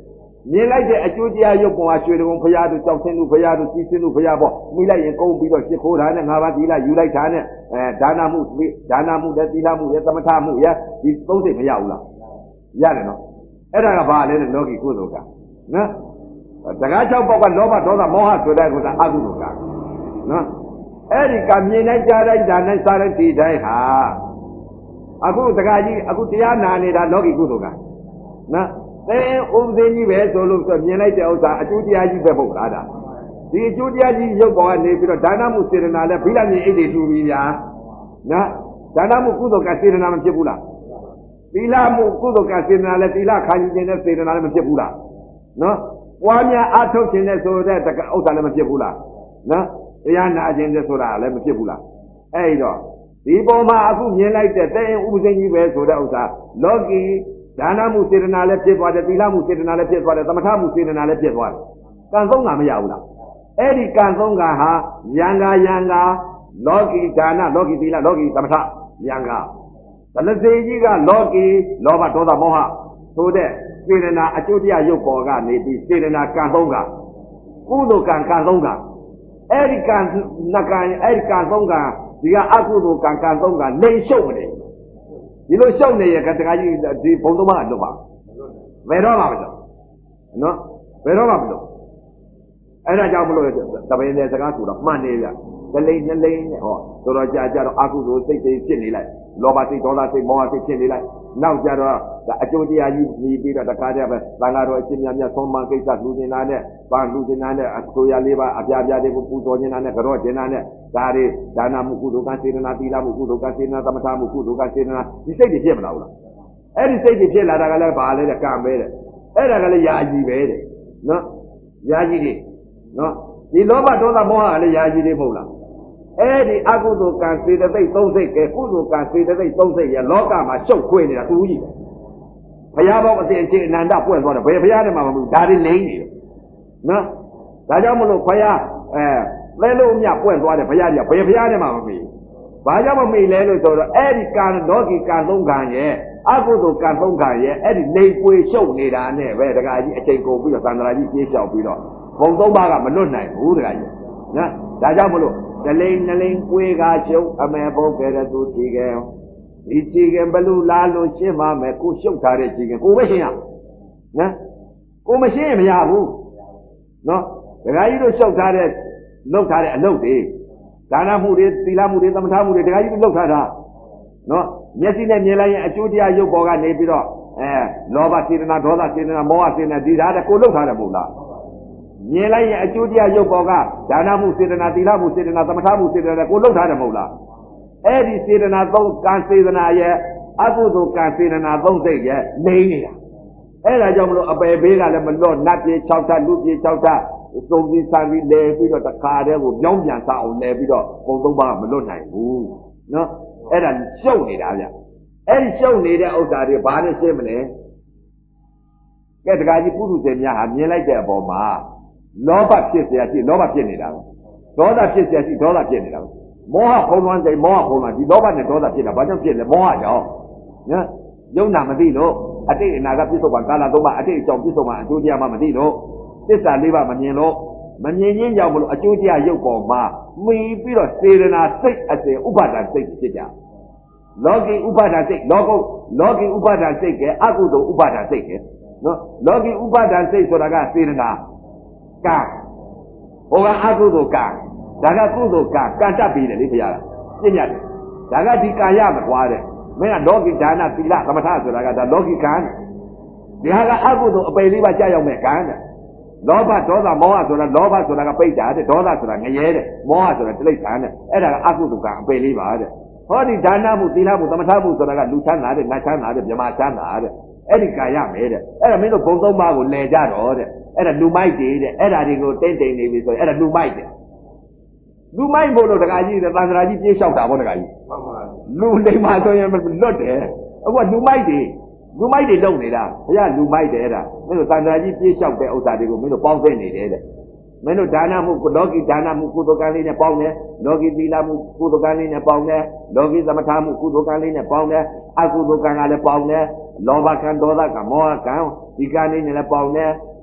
မြင်လိုက်တဲ့အကျိုးတရားရုပ်ပုံအားရွှေတုံဖရာတို့ကြောက်ဆင်းတို့ဖရာတို့စီးဆင်းတို့ဖရာပေါ့မိလိုက်ရင်ကုန်းပြီးတော့ရှစ်ခိုးတာနဲ့ငါးပါးသီလယူလိုက်တာနဲ့အဲဒါနမှုဒါနမှုနဲ့သီလမှုနဲ့သမထမှုရဲ့ဒီသုံးစိတ်မရဘူးလားရတယ်နော်အဲ့ဒါကဘာလဲလောကီကုသိုလ်ကနော်တကား၆ပေါက်ကလောဘဒေါသမောဟဆိုတဲ့ကုသအကုသိုလ်ကနော်အဲ့ဒီကမြင်လိုက်ကြတိုင်းဒါနဲ့စားတဲ့ဒီတိုင်းဟာအခုတကားကြီးအခုတရားနာနေတာလောကီကုသိုလ်ကနော်အဲဥပဒေကြီးပဲဆိုလို့ဆိုမြင်လိုက်တဲ့ဥစ္စာအကျိုးတရားကြီးပဲပုတ်လာတာဒီအကျိုးတရားကြီးရုပ်ပေါ်ကနေပြီးတော့ဒါနမှုစေတနာနဲ့ဘိလမြင်အိတ်တွေထူပြီးဗျာနော်ဒါနမှုကုသိုလ်ကစေတနာမဖြစ်ဘူးလားသီလမှုကုသိုလ်ကစေတနာလည်းသီလခံယူခြင်းနဲ့စေတနာလည်းမဖြစ်ဘူးလားနော်ပွားများအားထုတ်ခြင်းနဲ့ဆိုတဲ့တကဥစ္စာလည်းမဖြစ်ဘူးလားနော်တရားနာခြင်းနဲ့ဆိုတာလည်းမဖြစ်ဘူးလားအဲ့တော့ဒီပုံမှာအခုမြင်လိုက်တဲ့တဲ့ဥပဒေကြီးပဲဆိုတဲ့ဥစ္စာလောကီဒါနမှုစေတနာလည်းဖြစ်သွားတယ်သီလမှုစေတနာလည်းဖြစ်သွားတယ်သမထမှုစေတနာလည်းဖြစ်သွားတယ်ကံသုံးကမရဘူးလားအဲ့ဒီကံသုံးကဟာယံကာယံကာလောကီဒါနလောကီသီလလောကီသမထယံကာသလစေကြီးကလောကီလောဘဒေါသမောဟဆိုတဲ့စေတနာအကျိုးတရားရုပ်ပေါ်ကနေပြီးစေတနာကံသုံးကကုသိုလ်ကံကံသုံးကအဲ့ဒီကံနကံအဲ့ဒီကံသုံးကဒီကအကုသိုလ်ကံကံသုံးကနေရှုပ်နေဒီလိုရှုပ်နေရကတခါကြီးဒီဘုံသုံးပါးလွတ်ပါဘယ်တော့မှမလွတ်နော်ဘယ်တော့မှမလွတ်အဲ့ဒါကြောင့်မလို့တပင်းတဲ့စကားဆိုတော့မှန်နေကြတလိမ့်နှလိမ့်နဲ့ဟောတော်တော်ကြာကြာတော့အကုသိုလ်စိတ်တွေဖြစ်နေလိုက်လောဘစိတ်ဒေါသစိတ်မောဟစိတ်ဖြစ်နေလိုက်နောက်ကြတော့အကျိုးတရားကြီးပြီးပြီးတော့တခါတည်းပဲသံဃာတော်အချင်းများများဆုံးမကိစ္စလူကျင်တာနဲ့ပါလူကျင်တာနဲ့အဆိုရလေးပါအပြားပြားတွေကိုပူဇော်နေတာနဲ့ကြော့ကျင်တာနဲ့ဒါတွေဒါနမှုကုသိုလ်ကစေတနာသီလမှုကုသိုလ်ကစေတနာသမထမှုကုသိုလ်ကစေတနာဒီစိတ်တွေဖြစ်မလာဘူးလားအဲ့ဒီစိတ်တွေဖြစ်လာတာကလည်းဘာလဲတဲ့ကံပဲတဲ့အဲ့ဒါကလည်းယာကြီးပဲတဲ့နော်ယာကြီးတွေနော်ဒီလောဘဒေါသမောဟကလည်းယာကြီးတွေမဟုတ်လားအဲ့ဒီအကုသိုလ်ကံစေတသိက်သုံးစိတ်ကဲကုသိုလ်ကံစေတသိက်သုံးစိတ်ရလောကမှာရှုပ်ခွေနေတာသူကြီးဘုရားဘောအစဉ်အချင်းအနန္တပွင့်သွားတယ်ဘယ်ဘုရားနဲ့မှမဟုတ်ဒါတွေလိမ့်နေတယ်နော်ဒါကြောင့်မလို့ဘုရားအဲလဲလို့မြပွင့်သွားတယ်ဘုရားကြီးဘယ်ဘုရားနဲ့မှမမေ့ဘာကြောင့်မမေ့လဲလို့ဆိုတော့အဲ့ဒီကံလောကီကံသုံးကံရဲ့အကုသိုလ်ကံသုံးကံရဲ့အဲ့ဒီလိမ့်ပွေရှုပ်နေတာနဲ့ပဲတခါကြီးအချိန်ကုန်ပြီးတော့သန္တရာကြီးပြေးလျှောက်ပြီးတော့ဘုံသုံးပါးကမလွတ်နိုင်ဘူးတခါကြီးနော်ဒါကြောင့်မလို့တလိန်နှလိန်ပွေကားရှုပ်အမေဘုတ်ကဲတဲ့သူကြည်ကဲဒီကြည်ကဲဘလူလာလို့ရှင်းပါမယ်ကိုရှုပ်ထားတဲ့ကြည်ကဲကိုပဲရှင်းရနော်ကိုမရှင်းရင်မရဘူးနော်ဒကာကြီးတို့ရှုပ်ထားတဲ့လုပ်ထားတဲ့အလုပ်တွေဒါနမှုတွေသီလမှုတွေသမထမှုတွေဒကာကြီးတို့လုပ်ထားတာနော်မျက်စိနဲ့မြင်လိုက်ရင်အကျိုးတရားရုပ်ပေါ်ကနေပြီးတော့အဲလောဘစေတနာဒေါသစေတနာမောဟစေတနာဒီဓာတ်ကိုလုပ်ထားတယ်မဟုတ်လားမြင်လိုက်ရင်အကျိုးတရားရုပ်ပေါ်ကဒါနမှုစေတနာသီလမှုစေတနာသမထမှုစေတနာကိုလှုပ်ထားတယ်မဟုတ်လားအဲ့ဒီစေတနာသုံးကံစေတနာရဲ့အကုသိုလ်ကံစေတနာသုံးစိတ်ရဲ့နေနေတာအဲ့ဒါကြောင့်မလို့အပယ်ဘေးကလည်းမလွတ်နတ်ပြေ၆ထပ်လူပြေ၆ထပ်သုံးပြီးဆန်းပြီးလဲပြီးတော့တခါတည်းကိုပြောင်းပြန်စားအောင်လဲပြီးတော့ပုံသုံးပါးမလွတ်နိုင်ဘူးနော်အဲ့ဒါရှုပ်နေတာဗျအဲ့ဒီရှုပ်နေတဲ့ဥစ္စာတွေဘာနဲ့ရှင်းမလဲကဲတခါကြီးပုထုဇဉ်များဟာမြင်လိုက်တဲ့အပေါ်မှာလောဘဖြစ်เสียရှိလောဘဖြစ်နေတာပဲဒေါသဖြစ်เสียရှိဒေါသဖြစ်နေတာပဲမောဟဖုံးလွှမ်းတယ်မောဟဖုံးလွှမ်းဒီလောဘနဲ့ဒေါသဖြစ်တာဘာကြောင့်ဖြစ်လဲမောဟကြောင့်နော်ယုံနာမသိလို့အတိတ်အနာကပြစ္ဆုတ်ပါကာလသုံးပါအတိတ်အကြောင်းပြစ္ဆုတ်ပါအကျိုးတရားမှမသိလို့သစ္စာလေးပါမမြင်လို့မမြင်ချင်းကြောင့်မလို့အကျိုးတရားရုပ်ပေါ်မှာမှီပြီးတော့စေရနာစိတ်အစဉ်ဥပါဒာစိတ်ဖြစ်ကြလောကီဥပါဒာစိတ်လောကုလောကီဥပါဒာစိတ်ကအကုသိုလ်ဥပါဒာစိတ်ကနော်လောကီဥပါဒာစိတ်ဆိုတာကစေရနာကံဟိုကအကုသိုလ်ကံဒါကကုသိုလ်ကံကံတတ်ပြီးတယ်လေဘုရားကပြည့်ညတ်တယ်ဒါကဒီကာယမကွာတဲ့မင်းကလောကီဒါနသီလသမထဆိုတာကဒါလောကီကံဒီဟာကအကုသိုလ်အပေလေးပါကြာရောက်မဲ့ကံတဲ့လောဘဒေါသမောဟဆိုတာလောဘဆိုတာကပိဋ္ဌာတဲ့ဒေါသဆိုတာငရဲတဲ့မောဟဆိုတာတိဋ္ဌာန်တဲ့အဲ့ဒါကအကုသိုလ်ကံအပေလေးပါတဲ့ဟောဒီဒါနမှုသီလမှုသမထမှုဆိုတာကလူချမ်းသာတဲ့နတ်ချမ်းသာတဲ့မြမချမ်းသာတဲ့အဲ့ဒီကာယမယ်တဲ့အဲ့ဒါမင်းတို့ဘုံသုံးပါးကိုလဲကြတော့တဲ့အဲ့ဒါလူမိုက်တွေတဲ့အဲ့ဒါတွေကိုတိမ့်တိမ်နေပြီဆိုရင်အဲ့ဒါလူမိုက်တယ်လူမိုက်ဖို့လို့တခါကြီးသံဃာကြီးပြေးလျှောက်တာဗောတခါကြီးလူလိမ္မာဆိုရင်လွတ်တယ်အခုကလူမိုက်တွေလူမိုက်တွေလုံနေတာဘုရားလူမိုက်တယ်အဲ့ဒါမင်းတို့သံဃာကြီးပြေးလျှောက်တဲ့ဥစ္စာတွေကိုမင်းတို့ပေါင်းသိနေတယ်တဲ့မင်းတို့ဒါနမှုလောကီဒါနမှုကုသိုလ်ကံလေးနဲ့ပေါင်းတယ်လောကီသီလမှုကုသိုလ်ကံလေးနဲ့ပေါင်းတယ်လောကီသမထမှုကုသိုလ်ကံလေးနဲ့ပေါင်းတယ်အကုသိုလ်ကံကလည်းပေါင်းတယ်လောဘကံဒေါသကံမောဟကံဒီကံလေးနဲ့လည်းပေါင်းတယ်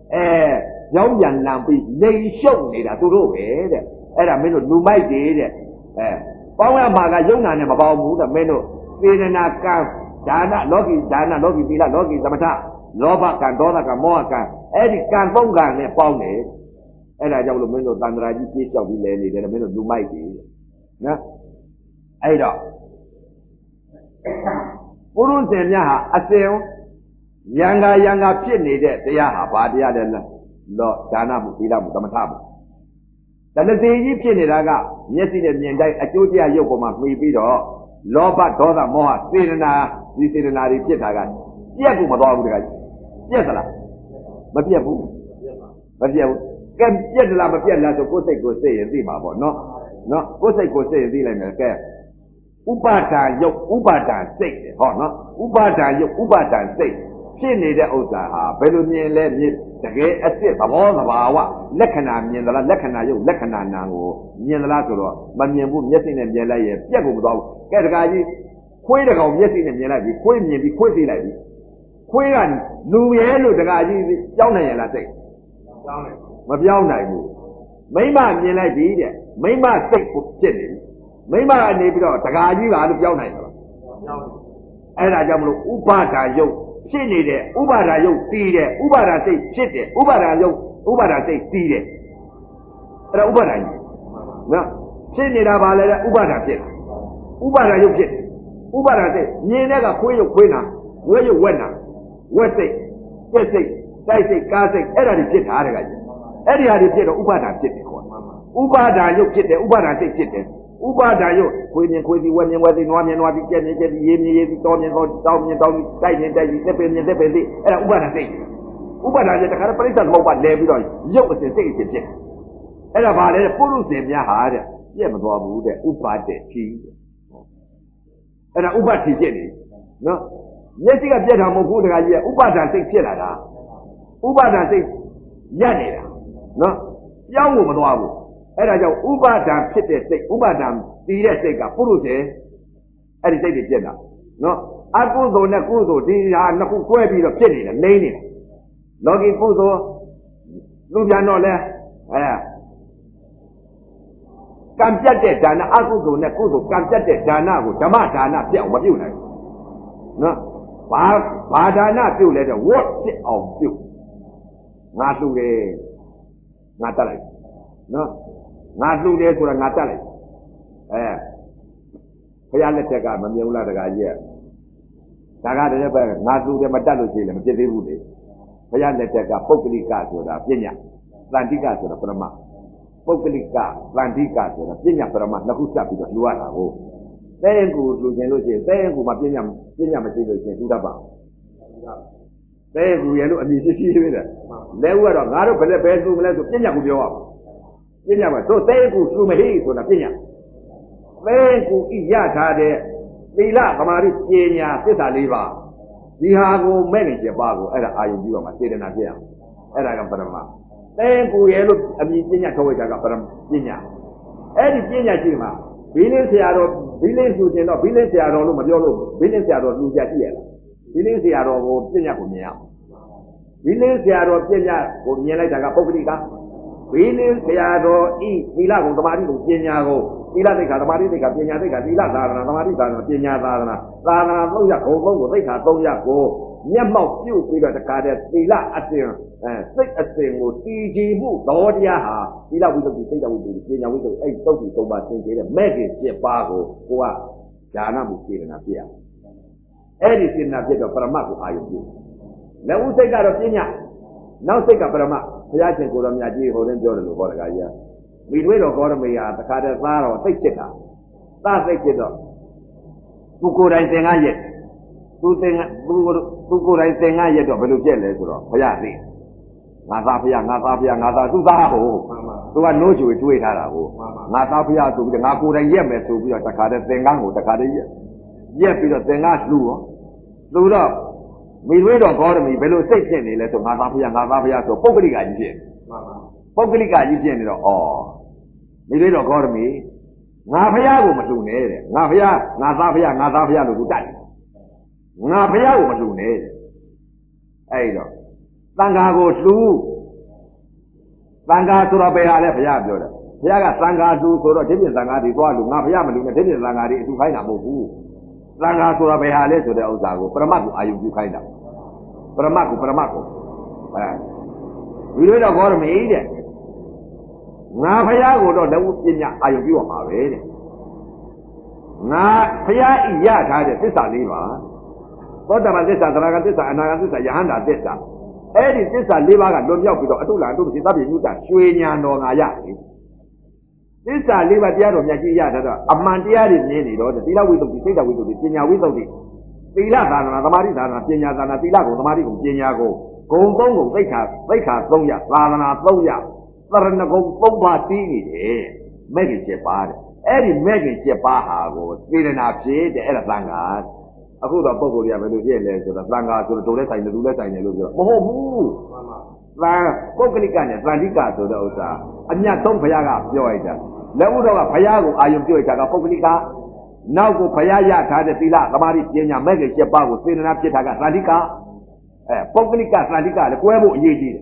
အဲကြောင်းပြန်လံပြီးနေရှုပ်နေတာသူတို့ပဲတဲ့အဲ့ဒါမင်းတို့လူမိုက်တွေတဲ့အဲပေါင်းရမှာကယုံနာနဲ့မပေါင်းဘူးတဲ့မင်းတို့စေတနာကံဒါနလောကီဒါနလောကီသီလလောကီသမထလောဘကံဒေါသကံမောဟကံအဲ့ဒီကံသုံးကံနဲ့ပေါင်းတယ်အဲ့ဒါကြောင့်လို့မင်းတို့တန်ត្រာကြီးပြေးလျှောက်ပြီးလဲနေတယ်မင်းတို့လူမိုက်တွေနော်အဲ့တော့ပုရုษင်များဟာအစဉ်ယံဃာယံဃာဖြစ်နေတဲ့တရားဟာဘာတရားလဲလောဒါနမှုသီလမှုသမထမှုတဏှတိကြီးဖြစ်နေတာကမျက်စိနဲ့မြင်တိုင်းအကျိုးတရားရုပ်ပေါ်မှာမှီပြီးတော့လောဘဒေါသမောဟစေတနာဒီစေတနာတွေဖြစ်တာကပြက်ကူမသွားဘူးတခါကြီးပြက်သလားမပြက်ဘူးမပြက်ဘူးကဲပြက်သလားမပြက်လားဆိုကိုယ်စိတ်ကိုစိတ်ရင်သိမှာပေါ့နော်နော်ကိုယ်စိတ်ကိုစိတ်ရင်သိလိုက်မယ်ကဲဥပါဒာယုတ်ဥပါဒာစိတ်ဟောနော်ဥပါဒာယုတ်ဥပါဒာစိတ်ဖြစ်နေတဲ့ဥစ္စာဟာဘယ်လိုမြင်လဲမြင်တကယ်အစ်စ်သဘောသဘာဝလက္ခဏာမြင်သလားလက္ခဏာယုတ်လက္ခဏာနာကိုမြင်သလားဆိုတော့မမြင်ဘူးမျက်စိနဲ့မြင်လိုက်ရင်ပြက်ကုန်မသွားဘူးကဲတခါကြီးခွေးတကောင်မျက်စိနဲ့မြင်လိုက်ပြီခွေးမြင်ပြီးခွေးသိလိုက်ပြီခွေးကလူရဲလို့တခါကြီးကြောင်းနိုင်ရလားစိတ်ကြောင်းနိုင်မပြောင်းနိုင်ဘူးမိမမြင်လိုက်ပြီတဲ့မိမစိတ်ကိုဖြစ်နေပြီမိမကနေပြီးတော့တခါကြီးပါလို့ပြောင်းနိုင်တယ်ပြောင်းအဲ့ဒါကြောင့်မလို့ဥပါဒာယုတ်ဖြစ်နေတဲ့ဥပါဒာယုတ်တည်တဲ့ဥပါဒာစိတ်ဖြစ်တဲ့ဥပါဒာယုတ်ဥပါဒာစိတ်တည်တဲ့အဲ့ဒါဥပါဒာကြီးနော်ဖြစ်နေတာပါလေဥပါဒာဖြစ်ဥပါဒာယုတ်ဖြစ်ဥပါဒာစိတ်မြင်တဲ့ကခွေးယုတ်ခွေးနာဝဲယုတ်ဝက်နာဝက်စိတ်ပြက်စိတ်တိုက်စိတ်ကားစိတ်အဲ့ဒါတွေဖြစ်တာတဲ့ကကြီးအဲ့ဒီဟာတွေဖြစ်တော့ဥပါဒာဖြစ်တယ်ခေါ်ဥပါဒာယုတ်ဖြစ်တယ်ဥပါဒာစိတ်ဖြစ်တယ်ဥပါဒာယုတ်ခွေးမြင်ခွေးသည်ဝက်မြင်ဝက်သည်နွားမြင်နွားသည်ကြက်မြင်ကြက်သည်ရေမြင်ရေသည်တောမြင်တောတောင်းမြင်တောင်းသည်တိုက်မြင်တိုက်သည်သက်ပင်မြင်သက်ပင်သည်အဲ့ဒါဥပါဒာစိတ်ဥပါဒာစိတ်တခါတော့ပရိစ္ဆေသမုပ္ပါလဲပြီးတော့ယုတ်အစဉ်စိတ်အစဉ်ဖြစ်အဲ့ဒါဘာလဲပုရုษင်များဟာတဲ့ပြည့်မသွားဘူးတဲ့ဥပါဒေတိအဲ့ဒါဥပါတိဖြစ်နေနော်မျက်စိကပြက်တာမဟုတ်ဘူးတခါကြီးကဥပါဒာစိတ်ဖြစ်လာတာဥပါဒာစိတ်ရက်နေတာနော်ပြောင်းလို့မသွားဘူးအဲ့ဒါကြောင့်ဥပါဒံဖြစ်တဲ့စိတ်ဥပါဒံတည်တဲ့စိတ်ကပုရုษေအဲ့ဒီစိတ်တွေဖြစ်တာနော်အကုသိုလ်နဲ့ကုသိုလ်ဒီဟာနှစ်ခုတွဲပြီးတော့ဖြစ်နေတယ်လိမ့်နေတယ်လောကီကုသိုလ်လူပြန်တော့လဲအဲကံပြတ်တဲ့ဒါနအကုသိုလ်နဲ့ကုသိုလ်ကံပြတ်တဲ့ဒါနကိုဓမ္မဒါနပြအောင်မပြုတ်နိုင်ဘူးနော်ဘာဘာဒါနပြုတ်လဲတော့ဝတ်ဖြစ်အောင်ပြုတ်ငါလှူတယ်ငါတက်လိုက်နော်ငါလှူတယ်ဆိုတာငါတက်လိုက်အဲဘုရားလက်ထက်ကမမြင်ဘူးလားတခါကြီးကဒါကတည်းကပဲငါလှူတယ်မတက်လို့ရှိရင်မဖြစ်သေးဘူးလေဘုရားလက်ထက်ကပုဂ္ဂလိကဆိုတာပညာသန္တိကဆိုတာပရမပုဂ္ဂလိကသန္တိကဆိုတာပညာပရမနှစ်ခုစပ်ပြီးတော့လှူရတာကိုသဲရင်ကူလှူခြင်းလို့ရှိရင်သဲရင်ကူမှာပညာပညာမရှိလို့ရှိရင်လှူတတ်ပါသဲရင်ကူရလို့အမြင်ရှိရှိသေးတယ်လဲဦးကတော့ငါတို့ဘယ်နဲ့ပဲလှူမလဲဆိုပညာကူပြောရအောင်ပညာမှာတို့သဲရင်ကူလှူမဟိဆိုတာပညာသဲရင်ကူဤရထားတဲ့သီလသမာဓိပညာသစ္စာလေးပါးဒီဟာကိုမဲ့နေချက်ပါကိုအဲ့ဒါအာယုပြုရမှာစေတနာဖြစ်အောင်အဲ့ဒါကပရမသဲရင်ကူရဲလို့အမြင်ပညာထုတ်ဝိတာကပရမပညာအဲ့ဒီပညာရှိမှာဘီလင်းဆရာတော်ဘီလင်းဆိုခြင်းတော့ဘီလင်းဆရာတော်လို့မပြောလို့ဘီလင်းဆရာတော်လူကြရှိရလားဘီလင်းဆရာတော်ကိုပညာကိုမြင်ရအောင်ဘီလင်းဆရာတော်ပညာကိုမြင်လိုက်တာကပုဂ္ဂလိကဘီလင်းဆရာတော်ဤသီလကိုသမာဓိကိုပညာကိုသီလသိက္ခာသမာဓိသိက္ခာပညာသိက္ခာသီလသာသနာသမာဓိသာသနာပညာသာသနာသာသနာသုံးရပ်ဘုံသုံးကိုသိက္ခာသုံးရပ်ကိုမျက်မှောက်ပြုတ်ပြီးတော့တခါတည်းသီလအစဉ်အဲစိတ်အစဉ်ကိုတည်ကြည်မှုသဘောတရားဟာသီလဝိသုဒ္ဓိစိတ်တဝိသုဒ္ဓိပညာဝိသုဒ္ဓိအဲ့သုတ်ဒီသုံးပါးသင်ကျေတဲ့မဲ့ခင်ဖြစ်ပါကိုကိုကဉာဏ်မှုစေတနာပြရအဲ့ဒီစေတနာဖြစ်တော့ပရမတ်ကိုအာယုပြုလက်ဥစိတ်ကတော့ပညာနောက်စိတ်ကပရမတ်ဘုရားရှင်ကိုယ်တော်မြတ်ကြီးဟိုတင်းပြောတယ်လို့ဟောတယ်ကကြီးမိတွေးတော်ကောရမေဟာတခါတည်းသားတော်သိဖြစ်တာသားသိဖြစ်တော့သူကိုယ်တိုင်သင်္ကန်းရက်သူသင်္ကန်းသူသူကိုယ်တိုင်သင်္ကန်းရက်တော့ဘယ်လိုဖြစ်လဲဆိုတော့ဘုရားသိငါသားဘုရားငါသားဘုရားငါသားသူသားဟိုသူကနိုးချွေတွေးထားတာကိုငါသားဘုရားဆိုပြီးငါကိုယ်တိုင်ရက်မယ်ဆိုပြီးတော့တခါတည်းသင်္ကန်းကိုတခါတည်းရက်ရက်ပြီးတော့သင်္ကန်းလှူရောလှူတော့မိတွေးတော်ကောရမီဘယ်လိုစိတ်ဖြစ်နေလဲဆိုငါသားဘုရားငါသားဘုရားဆိုပုဂ္ဂလိကကြီးဖြစ်ပုဂ္ဂလိကကြီးဖြစ်နေတော့ဩမိတွေးတော်ကောရမီငါဘုရားကိုမလှူနဲ့တဲ့ငါဘုရားငါသားဘုရားငါသားဘုရားလို့သူတတ်တယ်ငါဘုရားကိုမလှူနဲ့တဲ့အဲ့တော့သံဃာကိုလှူသံဃာဆိုတော့ဘယ်ဟာလဲဘုရားပြောတယ်ဘုရားကသံဃာလူဆိုတော့ဒီပြင်သံဃာတွေသွားလို့ငါဘုရားမလူနဲ့ဒီပြင်သံဃာတွေအထူခိုင်းတာမဟုတ်ဘူးသံဃာဆိုတော့ဘယ်ဟာလဲဆိုတဲ့ဥစ္စာကိုပရမတ်ကိုအာယုပြုခိုင်းတာပရမတ်ကိုပရမတ်ကိုအဲဒီလိုတော့ခေါ်ရမေးတဲ့ငါဘုရားကိုတော့လက်ဥပညာအာယုပြုရမှာပဲတဲ့ငါဘုရားဤရထားတဲ့သစ္စာလေးပါသောတပန်သစ္စာသရဂံသစ္စာအနာဂံသစ္စာယဟန္တာသစ္စာအဲ့ဒီသစ္စာလေးပါးကလွန်မြောက်ပြီးတော့အတုလအတုမရှိသဗ္ဗညုတရွှေညာတော်ငါရတယ်သစ္စာလေးပါးတရားတော်မြတ်ကြီးရတာတော့အမှန်တရားတွေမြင်နေတော့သီလဝိသုဒ္ဓိစိတ်တဝိသုဒ္ဓိပညာဝိသုဒ္ဓိသီလသာသနာသမာဓိသာသနာပညာသာသနာသီလကိုသမာဓိကိုပညာကိုဂုံသုံးကိုသိက္ခာသိက္ခာသုံးရသာသနာသုံးရသရဏဂုံသုံးပါးတီးနေတယ်မဲ့ခင်ချက်ပါတဲ့အဲ့ဒီမဲ့ခင်ချက်ပါဟာကိုသေရနာဖြစ်တဲ့အဲ့ဒါသံဃာအခုတော့ပုဂ္ဂိုလ်တွေကဘယ်လိုဖြစ်လဲဆိုတော့သံဃာဆိုတော့ဒုလည်းဆိုင်တယ်လူလည်းဆိုင်တယ်လို့ပြောမဟုတ်ဘူးသံပုဂ္ဂလိကနဲ့သန္တိကဆိုတဲ့ဥစ္စာအမြတ်ဆုံးဘုရားကပြောလိုက်တာလက်ဥတော်ကဘုရားကိုအာယုံပြောလိုက်တာကပုဂ္ဂလိကနောက်ကိုဘုရားရထားတဲ့သီလသမာဓိပညာမဲ့ခင်ချက်ပါကိုသေရနာဖြစ်တာကသန္တိကအဲပုဂ္ဂလိကသန္တိကလည်းကွဲဖို့အရေးကြီးတယ်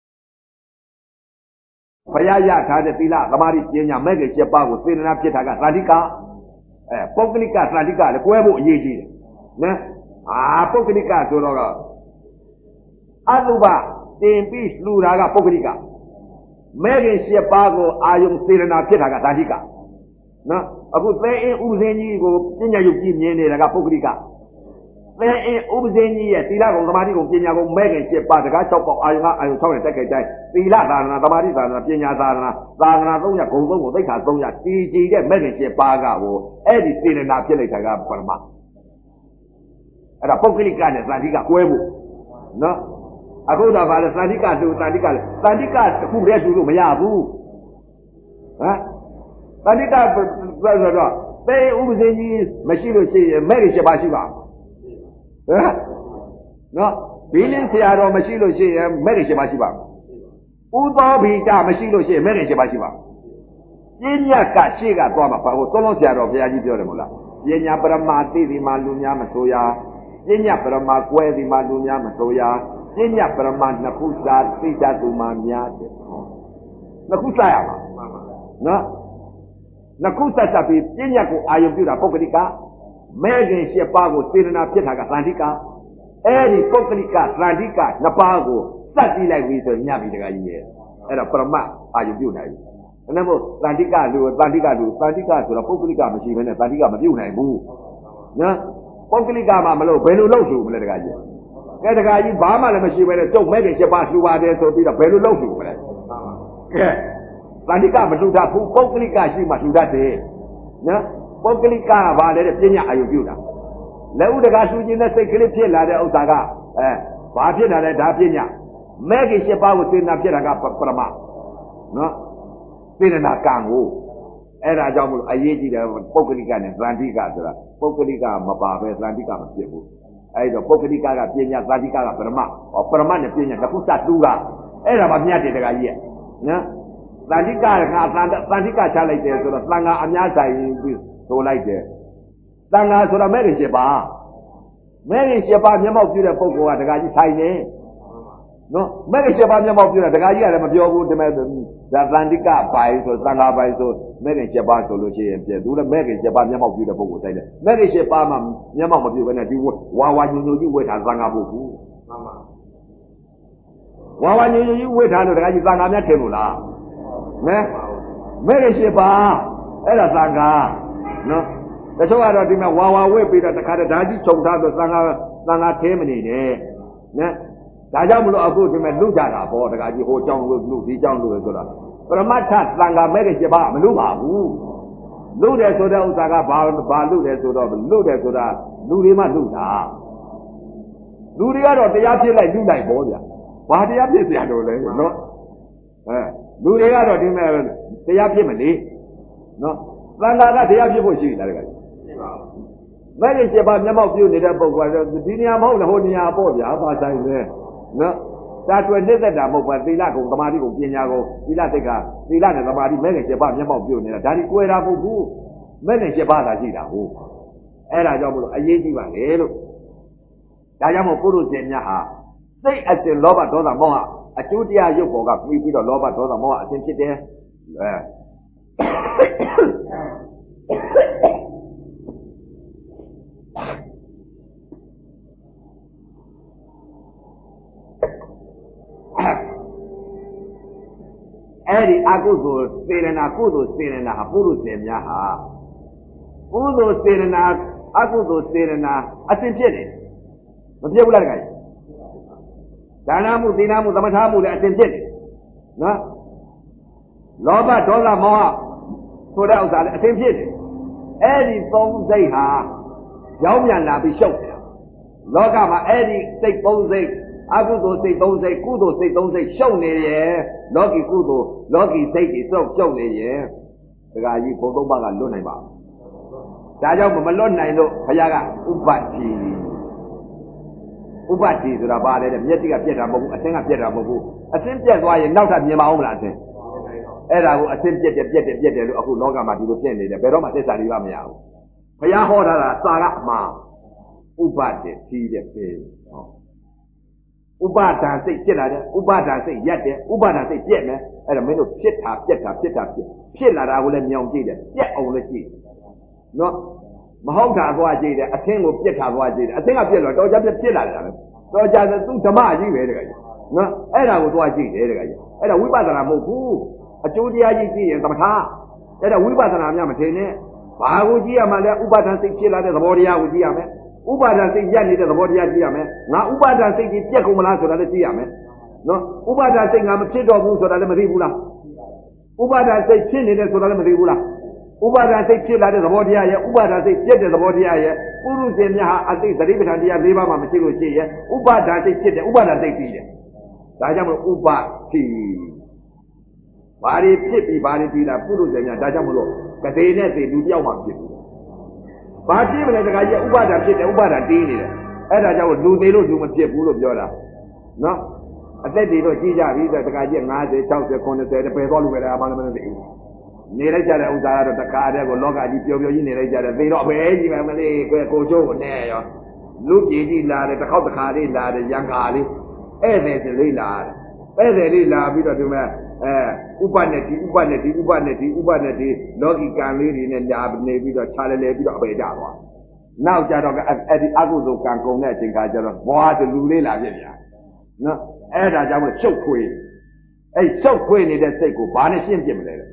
ဘုရားရထားတဲ့သီလသမာဓိပညာမဲ့ခင်ချက်ပါကိုသေရနာဖြစ်တာကသန္တိကအဲပုဂ္ဂလိကသန္တိကလည်းကွဲဖို့အရေးကြီးတယ်နော်အာပုဂ္ဂလိကဆိုတော့ကအတုပတင်ပြီးလှူတာကပုဂ္ဂလိကမဲခင်ရှစ်ပါးကိုအာယုံစေရနာဖြစ်တာကသာတိကနော်အခုသဲအင်းဥပဇင်းကြီးကိုပညာယုတ်ကြည့်မြင်နေတာကပုဂ္ဂလိကသဲအင်းဥပဇင်းကြီးရဲ့သီလကုံသမာဓိကုံပညာကုံမဲခင်ရှစ်ပါးတကား၆ပေါက်အာယုံကအာယုံ၆နဲ့တက်ကြိုက်တိုင်းသီလသာသနာသမာဓိသာသနာပညာသာသနာသာသနာသုံးရဂုံသုံးကိုသိက္ခာသုံးရတည်ကြည်တဲ့မဲခင်ရှစ်ပါးကကိုအဲ့ဒီစေရနာဖြစ်လိုက်တာကပရမအဲ့ဒါပုဂ္ဂလိကနဲ့သန္တိကကွဲဖို့နော်အခုတော့ဗာလဲသန္တိကတူသန္တိကလဲသန္တိကတစ်ခုတည်းတူလို့မရဘူးဟမ်သန္တိကဆိုတော့သေဥပဇင်းကြီးမရှိလို့ရှိရင်မဲ့ရရှိပါရှိပါဟမ်နော်ဘီလင်းဆရာတော်မရှိလို့ရှိရင်မဲ့ရရှိပါရှိပါဥသောဘိတမရှိလို့ရှိရင်မဲ့ရရှိပါရှိပါပညာကရှေ့ကသွားမှာဘာလို့သုံးလုံးဆရာတော်ဘုရားကြီးပြောတယ်မို့လားပညာပရမသိဒီမှာလူများမဆိုရပညာပရမကွဲဒီမှာလူများမဆိုရပညာပရမနှစ်ခုစာသိတတ်သူမှများတယ်နှစ်ခုစားရမှာနော်နှစ်ခုဆက်ဆက်ပြီးပညာကိုအာယုပြုတာပုဂ္ဂလိကမဲခင်ရှစ်ပါးကိုစေတနာဖြစ်တာကသန္တိကအဲ့ဒီပုဂ္ဂလိကသန္တိကနှစ်ပါးကိုစက်ကြည့်လိုက်ပြီးဆိုညပြီတကကြီးရဲ့အဲ့ဒါပရမအာယုပြုနိုင်တယ်အဲ့ဒါမို့သန္တိကလူသန္တိကလူသန္တိကဆိုတော့ပုဂ္ဂလိကမရှိဘဲနဲ့သန္တိကမပြုတ်နိုင်ဘူးနော်ပုဂ္ဂလိကမှမလို့ဘယ်လိုလုပ်လို့မလဲတကကြီးကဲတကကြီးဘာမှလည်းမရှိဘဲနဲ့ကျုပ်မဲ့ခင်ချက်ပါလှူပါတယ်ဆိုပြီးတော့ဘယ်လိုလုပ်လို့မလဲကဲသန္တိကမလှူတာဘူးပုဂ္ဂလိကရှိမှလှူတတ်တယ်နော်ပုဂ္ဂလိကကဘာလဲတဲ့ပညာအာယုပြုတာလက်ဥတကာလှူခြင်းနဲ့စိတ်ကလေးဖြစ်လာတဲ့ဥစ္စာကအဲဘာဖြစ်လာလဲဒါပညာမဲ့ခင်ချက်ပါကိုစေနာဖြစ်တာကပရမနော်စေနာကံကိုအဲ့ဒါကြောင့်မလို့အရေးကြီးတယ်ပုဂ္ဂလိကနဲ့သန္တိကဆိုတာပုဂ္ဂလိကမပါပဲသန္တိကမဖြစ်ဘူးအဲ့တော့ပုဂ္ဂလိကကပညာသန္တိကကပရမဟောပရမနဲ့ပညာတစ်ခုစတူးကအဲ့ဒါမှမြတ်တယ်တကကြီးရဲ့နော်သန္တိကကသန္သန္တိကချလိုက်တယ်ဆိုတော့သံဃာအများဆိုင်ပြီးဆိုလိုက်တယ်သံဃာဆိုတာမဲ့ရင်ရှိပါမဲ့ရင်ရှိပါမျက်မှောက်ပြုတဲ့ပုဂ္ဂိုလ်ကတကကြီးဆိုင်နေနော်မဲ့ရင်ရှိပါမျက်မှောက်ပြုတဲ့တကကြီးကလည်းမပြောဘူးဒီမဲ့ဒါသန္တိကပိုင်းဆိုသံဃာပိုင်းဆိုမဲ့ရင်ရှိပါဆိုလို့ရှိရင်ပြည့်သူလည်းမဲ့ရင်ရှိပါမျက်မှောက်ပြုတဲ့ပုဂ္ဂိုလ်ဆိုင်တယ်မဲ့ရင်ရှိပါမှမျက်မှောက်မပြုဘဲနဲ့ဒီဝါဝါညုံညုံကြီးဝေထားသံဃာပုဂ္ဂိုလ်မှန်ပါဝါဝါညုံညုံကြီးဝေထားလို့တကကြီးသံဃာများထင်လို့လားမဲမဲ့ရင်ရှိပါအဲ့ဒါသံဃာနော်တချို့ကတော့ဒီမှာဝါဝါဝဲပြီးတော့တခါတည်းဓာကြီးခြုံထားဆိုသံဃာသံဃာထဲမနေနဲ့နော်ဒါကြောင့်မလို့အခုဒီမှာလူကြတာပေါ့တခါကြီးဟိုကြောင်းလို့လူဒီကြောင်းလို့ဆိုတာပရမတ္ထသံဃာမဲ့တဲ့ချက်ပါမလူပါဘူးလူတယ်ဆိုတဲ့ဥစ္စာကဘာဘာလူတယ်ဆိုတော့လူတယ်ဆိုတာလူတွေမှလူတာလူတွေကတော့တရားဖြစ်လိုက်လူလိုက်ပေါ့ဗျာဘာတရားဖြစ်ပြန်လို့လဲနော်အဲလူတွေကတော့ဒီမဲ့တရားဖြစ်မလေနော်သံဃာကတရားဖြစ်ဖို့ရှိတယ်တကယ်မဲ့ရင်ချက်ပါမျက်မှောက်ပြုနေတဲ့ပုဂ္ဂိုလ်ကဒီနေရာမဟုတ်လေဟိုနေရာပေါ့ဗျာဘာဆိုင်လဲနော်ဒါတွေ့နှိမ့်သက်တာမဟုတ်ပါသီလကုံသမာဓိကုံပညာကုံသီလသိက္ခာသီလနဲ့သမာဓိမဲ့ရင်ချက်ပါမျက်မှောက်ပြုနေတာဒါဒီကွဲတာမဟုတ်ဘူးမဲ့ရင်ချက်ပါသာရှိတာဟုတ်အဲ့ဒါကြောင့်မလို့အရေးကြီးပါလေလို့ဒါကြောင့်မို့ပုရုษရှင်များဟာစိတ်အစဉ်လောဘဒေါသမောဟအကျိုးတရားရုပ်ပေါ်ကပြီးပြီးတော့လောဘဒေါသမောဟအစဉ်ဖြစ်တယ်အဲအဲ့ဒီအကုသိုလ်စေရနာကုသိုလ်စေရနာဟာပုရုษေများဟာကုသိုလ်စေရနာအကုသိုလ်စေရနာအစဉ်ဖြစ်တယ်မဖြစ်ဘူးလားတခါကြီးဒါနမှုသီလမှုသမထမှုလည်းအစဉ်ဖြစ်တယ်နော်လောဘဒေါသမောဟဆိုတဲ့ဥစ္စာလည်းအစဉ်ဖြစ်တယ်အဲ့ဒီသုံးစိတ်ဟာရောင်းပြန်လာပြီးရှုပ်တယ်လောကမှာအဲ့ဒီစိတ်သုံးစိတ်အကုသိုလ်စိတ်သုံးစိတ်ကုသိုလ်စိတ်သုံးစိတ်ရှုပ်နေရဲ့လောကီကုသိုလ်လောကီစိတ်တွေစုပ်ရှုပ်နေရဲ့ဒကာကြီးဘုံသုံးပါးကလွတ်နိုင်ပါဒါကြောင့်မလွတ်နိုင်လို့ဘုရားကဥပ္ပတိဥပ္ပတိဆိုတာဘာလဲတဲ့မျက်စိကပြက်တာမဟုတ်ဘူးအသင်ကပြက်တာမဟုတ်ဘူးအသင်ပြက်သွားရင်နောက်ထပ်မြင်မအောင်မလားအသင်အဲ့ဒါကိုအသင်ပြက်တယ်ပြက်တယ်ပြက်တယ်လို့အခုလောကမှာဒီလိုဖြစ်နေတယ်ဘယ်တော့မှသစ္စာလေးပါမရဘူးဘုရားဟောထားတာစာကအမှားဥပ္ပတိကြီးတဲ့ပဲဥပါဒာစိတ်ဖြစ်လာတယ်ဥပါဒာစိတ်ရက်တယ်ဥပါဒာစိတ်ပြက်မယ်အဲ့တော့မင်းတို့ဖြစ်တာပြက်တာဖြစ်တာဖြစ်ဖြစ်လာတာကိုလည်းမြောင်ကြည့်တယ်ပြက်အောင်လည်းကြည့်နော်မဟုတ်တာသွားကြည့်တယ်အသင်းကိုပြက်တာသွားကြည့်တယ်အသင်းကပြက်တော့တော်ကြပြက်ဖြစ်လာတယ်ပဲတော်ကြဆိုသူဓမ္မကြီးပဲတကယ်ကြီးနော်အဲ့ဒါကိုသွားကြည့်တယ်တကယ်ကြီးအဲ့ဒါဝိပဿနာမဟုတ်ဘူးအကျိုးတရားကြီးကြည့်ရင်သမထအဲ့ဒါဝိပဿနာများမထင်နဲ့ဘာကိုကြည့်ရမှလဲဥပါဒာစိတ်ဖြစ်လာတဲ့သဘောတရားကိုကြည့်ရမယ်ဥပါဒာစိတ်ရက်နေတဲ့သဘောတရားကြည့်ရမယ်ငါဥပါဒာစိတ်ကြီးပြက်ကုန်မလားဆိုတာလည်းကြည့်ရမယ်နော်ဥပါဒာစိတ်ငါမဖြစ်တော့ဘူးဆိုတာလည်းမသိဘူးလားဥပါဒာစိတ်ဖြစ်နေတယ်ဆိုတာလည်းမသိဘူးလားဥပါဒာစိတ်ဖြစ်လာတဲ့သဘောတရားရဲ့ဥပါဒာစိတ်ပြက်တဲ့သဘောတရားရဲ့ပုရုဇဉ်များဟာအသိသတိပဋ္ဌာန်တရား၄ပါးမှမရှိလို့ရှိရဲ့ဥပါဒာစိတ်ဖြစ်တယ်ဥပါဒာစိတ်ပြီးတယ်ဒါကြောင့်မလို့ဥပတိဘာတွေဖြစ်ပြီးဘာတွေပြီးတာပုရုဇဉ်များဒါကြောင့်မလို့ကတိနဲ့သိလူတယောက်မှဖြစ်ဘူးဘာဖြစ်မလဲတခါကြီးဥပါဒာဖြစ်တယ်ဥပါဒာတင်းနေတယ်အဲ့ဒါကြောင့်လူသေးလို့လူမဖြစ်ဘူးလို့ပြောတာနော်အသက်တွေတော့ကြီးကြပြီဆိုတခါကြီး၅၀ ၆၀ ၉၀တပယ်သွားလို့ပဲလားအမှန်လည်းမသိဘူးနေလိုက်ကြတဲ့ဥစ္စာကတော့တခါတည်းကိုလောကကြီးပျော်ပျော်ကြီးနေလိုက်ကြတယ်သေတော့ဘယ်ကြီးပဲမလေးကိုကိုချိုးကိုနဲ့ရောလူကြီးကြီးလာတယ်တစ်ခေါက်တစ်ခါလေးလာတယ်ရံခါလေးဧည့်သည်တွေလေးလာတယ်ဧည့်သည်လေးလာပြီးတော့ဒီမဲ့အဲဥပနဲ့ဒီဥပနဲ့ဒီဥပနဲ့ဒီဥပနဲ့ဒီလောကီကံလေးတွေနဲ့ညာနေပြီးတော့ခြားလဲလဲပြီးတော့အပေကြသွားနောက်ကြတော့အဲ့ဒီအကုသိုလ်ကံကုန်တဲ့အချိန်ခါကျတော့ဘွားတလူလေးလာပြည့်ပြန်နော်အဲ့ဒါကြောင့်ရှုပ်ခွေးအဲ့ရှုပ်ခွေးနေတဲ့စိတ်ကိုဘာနဲ့ရှင်းပြမလဲလဲ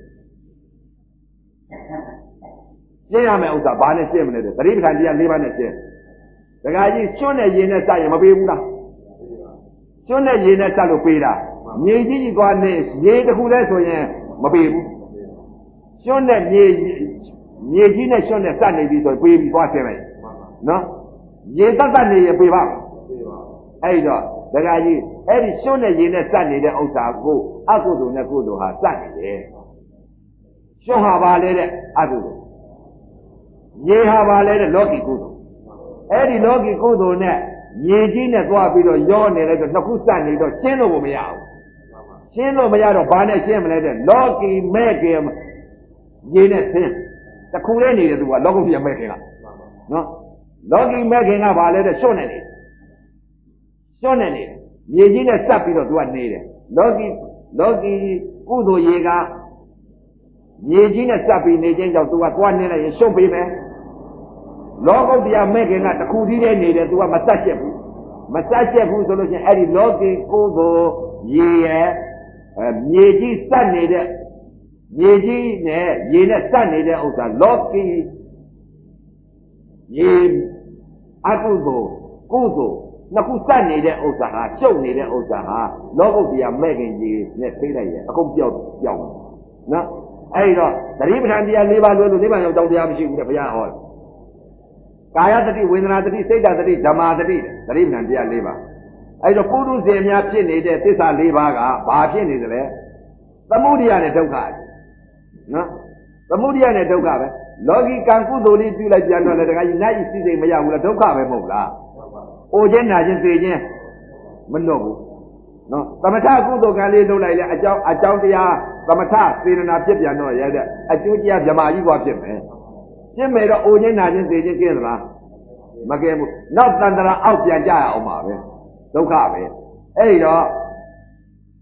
ရှင်းရမယ်ဥစ္စာဘာနဲ့ရှင်းမလဲတဲ့သတိပဋ္ဌာန်တရား၄ပါးနဲ့ရှင်းဒကာကြီးကျွန်းနဲ့ရေနဲ့စရင်မပေးဘူးလားကျွန်းနဲ့ရေနဲ့စလို့ပေးတာမြေကြီးကြီးသွားနေရေတခုလဲဆိုရင်မပေးဘူးကျွန်းနဲ့မြေမြေကြီးနဲ့ကျွန်းနဲ့စနေပြီဆိုရင်ပေးပြီးသွားဆင်းလိုက်နော်ရေတတ်တတ်နေရင်ပေးပါအဲ့တော့ဒကာကြီးအဲ့ဒီကျွန်းနဲ့ရေနဲ့စနေတဲ့ဥစ္စာကိုအကုသိုလ်နဲ့ကုသိုလ်ဟာစနေတယ်ကျွန်းဟာပါလေတဲ့အကုသိုလ်ရေဟာပါလေတဲ့လောကီကုသိုလ်အဲ့ဒီလောကီကုသိုလ်နဲ့ရေကြီးနဲ့သွားပြီးတော့ရောနေလိုက်တော့နှစ်ခုစနေတော့ရှင်းလို့မရဘူးရှင်းလို့မရတော့ဘာနဲ့ရှင်းမလဲတဲ့လောကီမဲ့ကင်ရေနဲ့ဆင်းတခုလေးနေတယ်သူကလောကုတ္တရာမဲ့ခင်ကနော်လောကီမဲ့ခင်ကဘာလဲတဲ့ရှုံ့နေတယ်ရှုံ့နေတယ်ရေကြီးနဲ့စပ်ပြီးတော့သူကနေတယ်လောကီလောကီကုသိုလ်ရေကရေကြီးနဲ့စပ်ပြီးနေခြင်းကြောင့်သူကသွားနေလိုက်ရင်ရှုံ့ပေးမယ်လောကုတ္တရာမဲ့ခင်ကတခုတည်းနဲ့နေတယ်သူကမစက်ချက်ဘူးမစက်ချက်ဘူးဆိုလို့ချင်းအဲ့ဒီလောကီကုသိုလ်ရေရဲ့မြေကြီးစက်နေတဲ့မြေကြီးနဲ့ရေနဲ့စက်နေတဲ့ဥစ္စာလောကီရေအကုသိုလ်ကုသိုလ်နှစ်ခုစက်နေတဲ့ဥစ္စာဟာကျုပ်နေတဲ့ဥစ္စာဟာလောကုတ္တရာမဲ့ခင်ရေနဲ့သိလိုက်ရဲ့အကုန်ပြောက်ပြောက်နော်အဲ့တော့သတိပဋ္ဌာန်တရား၄ပါးလွယ်လို့နိဗ္ဗာန်ရောက်ကြောင်းတရားမရှိဘူးတဲ့ဘုရားဟောကာယတတိဝေဒနာတတိစိတ်တတိဓမ္မာတတိသတိပဋ္ဌာန်တရား၄ပါးအဲ့တော့ပုရုဇဉ်များဖြစ်နေတဲ့သစ္စာ၄ပါးကဘာဖြစ်နေသလဲသမုဒိယနဲ့ဒုက္ခနော်သမုဒိယနဲ့ဒုက္ခပဲလောကီကံကုသိုလ်လေးပြုလိုက်ပြန်တော့လေတခါကြီးနိုင်စီစိတ်မရဘူးလားဒုက္ခပဲမဟုတ်လားအိုခြင်းနာခြင်းသိခြင်းမလွတ်ဘူးနော်သမထကုသိုလ်ကံလေးလုပ်လိုက်လေအကြောင်းအကြောင်းတရားသမထစေတနာဖြစ်ပြန်တော့ရတဲ့အကျိုးတရားဗြဟ္မာကြီးကဖြစ်မယ်ဖြစ်မယ်တော့အိုခြင်းနာခြင်းသိခြင်းကျင်းသလားမကဲဘူးနောက်တန်တရာအောက်ပြန်ကြရအောင်ပါပဲဒုက္ခပဲအဲ့တော့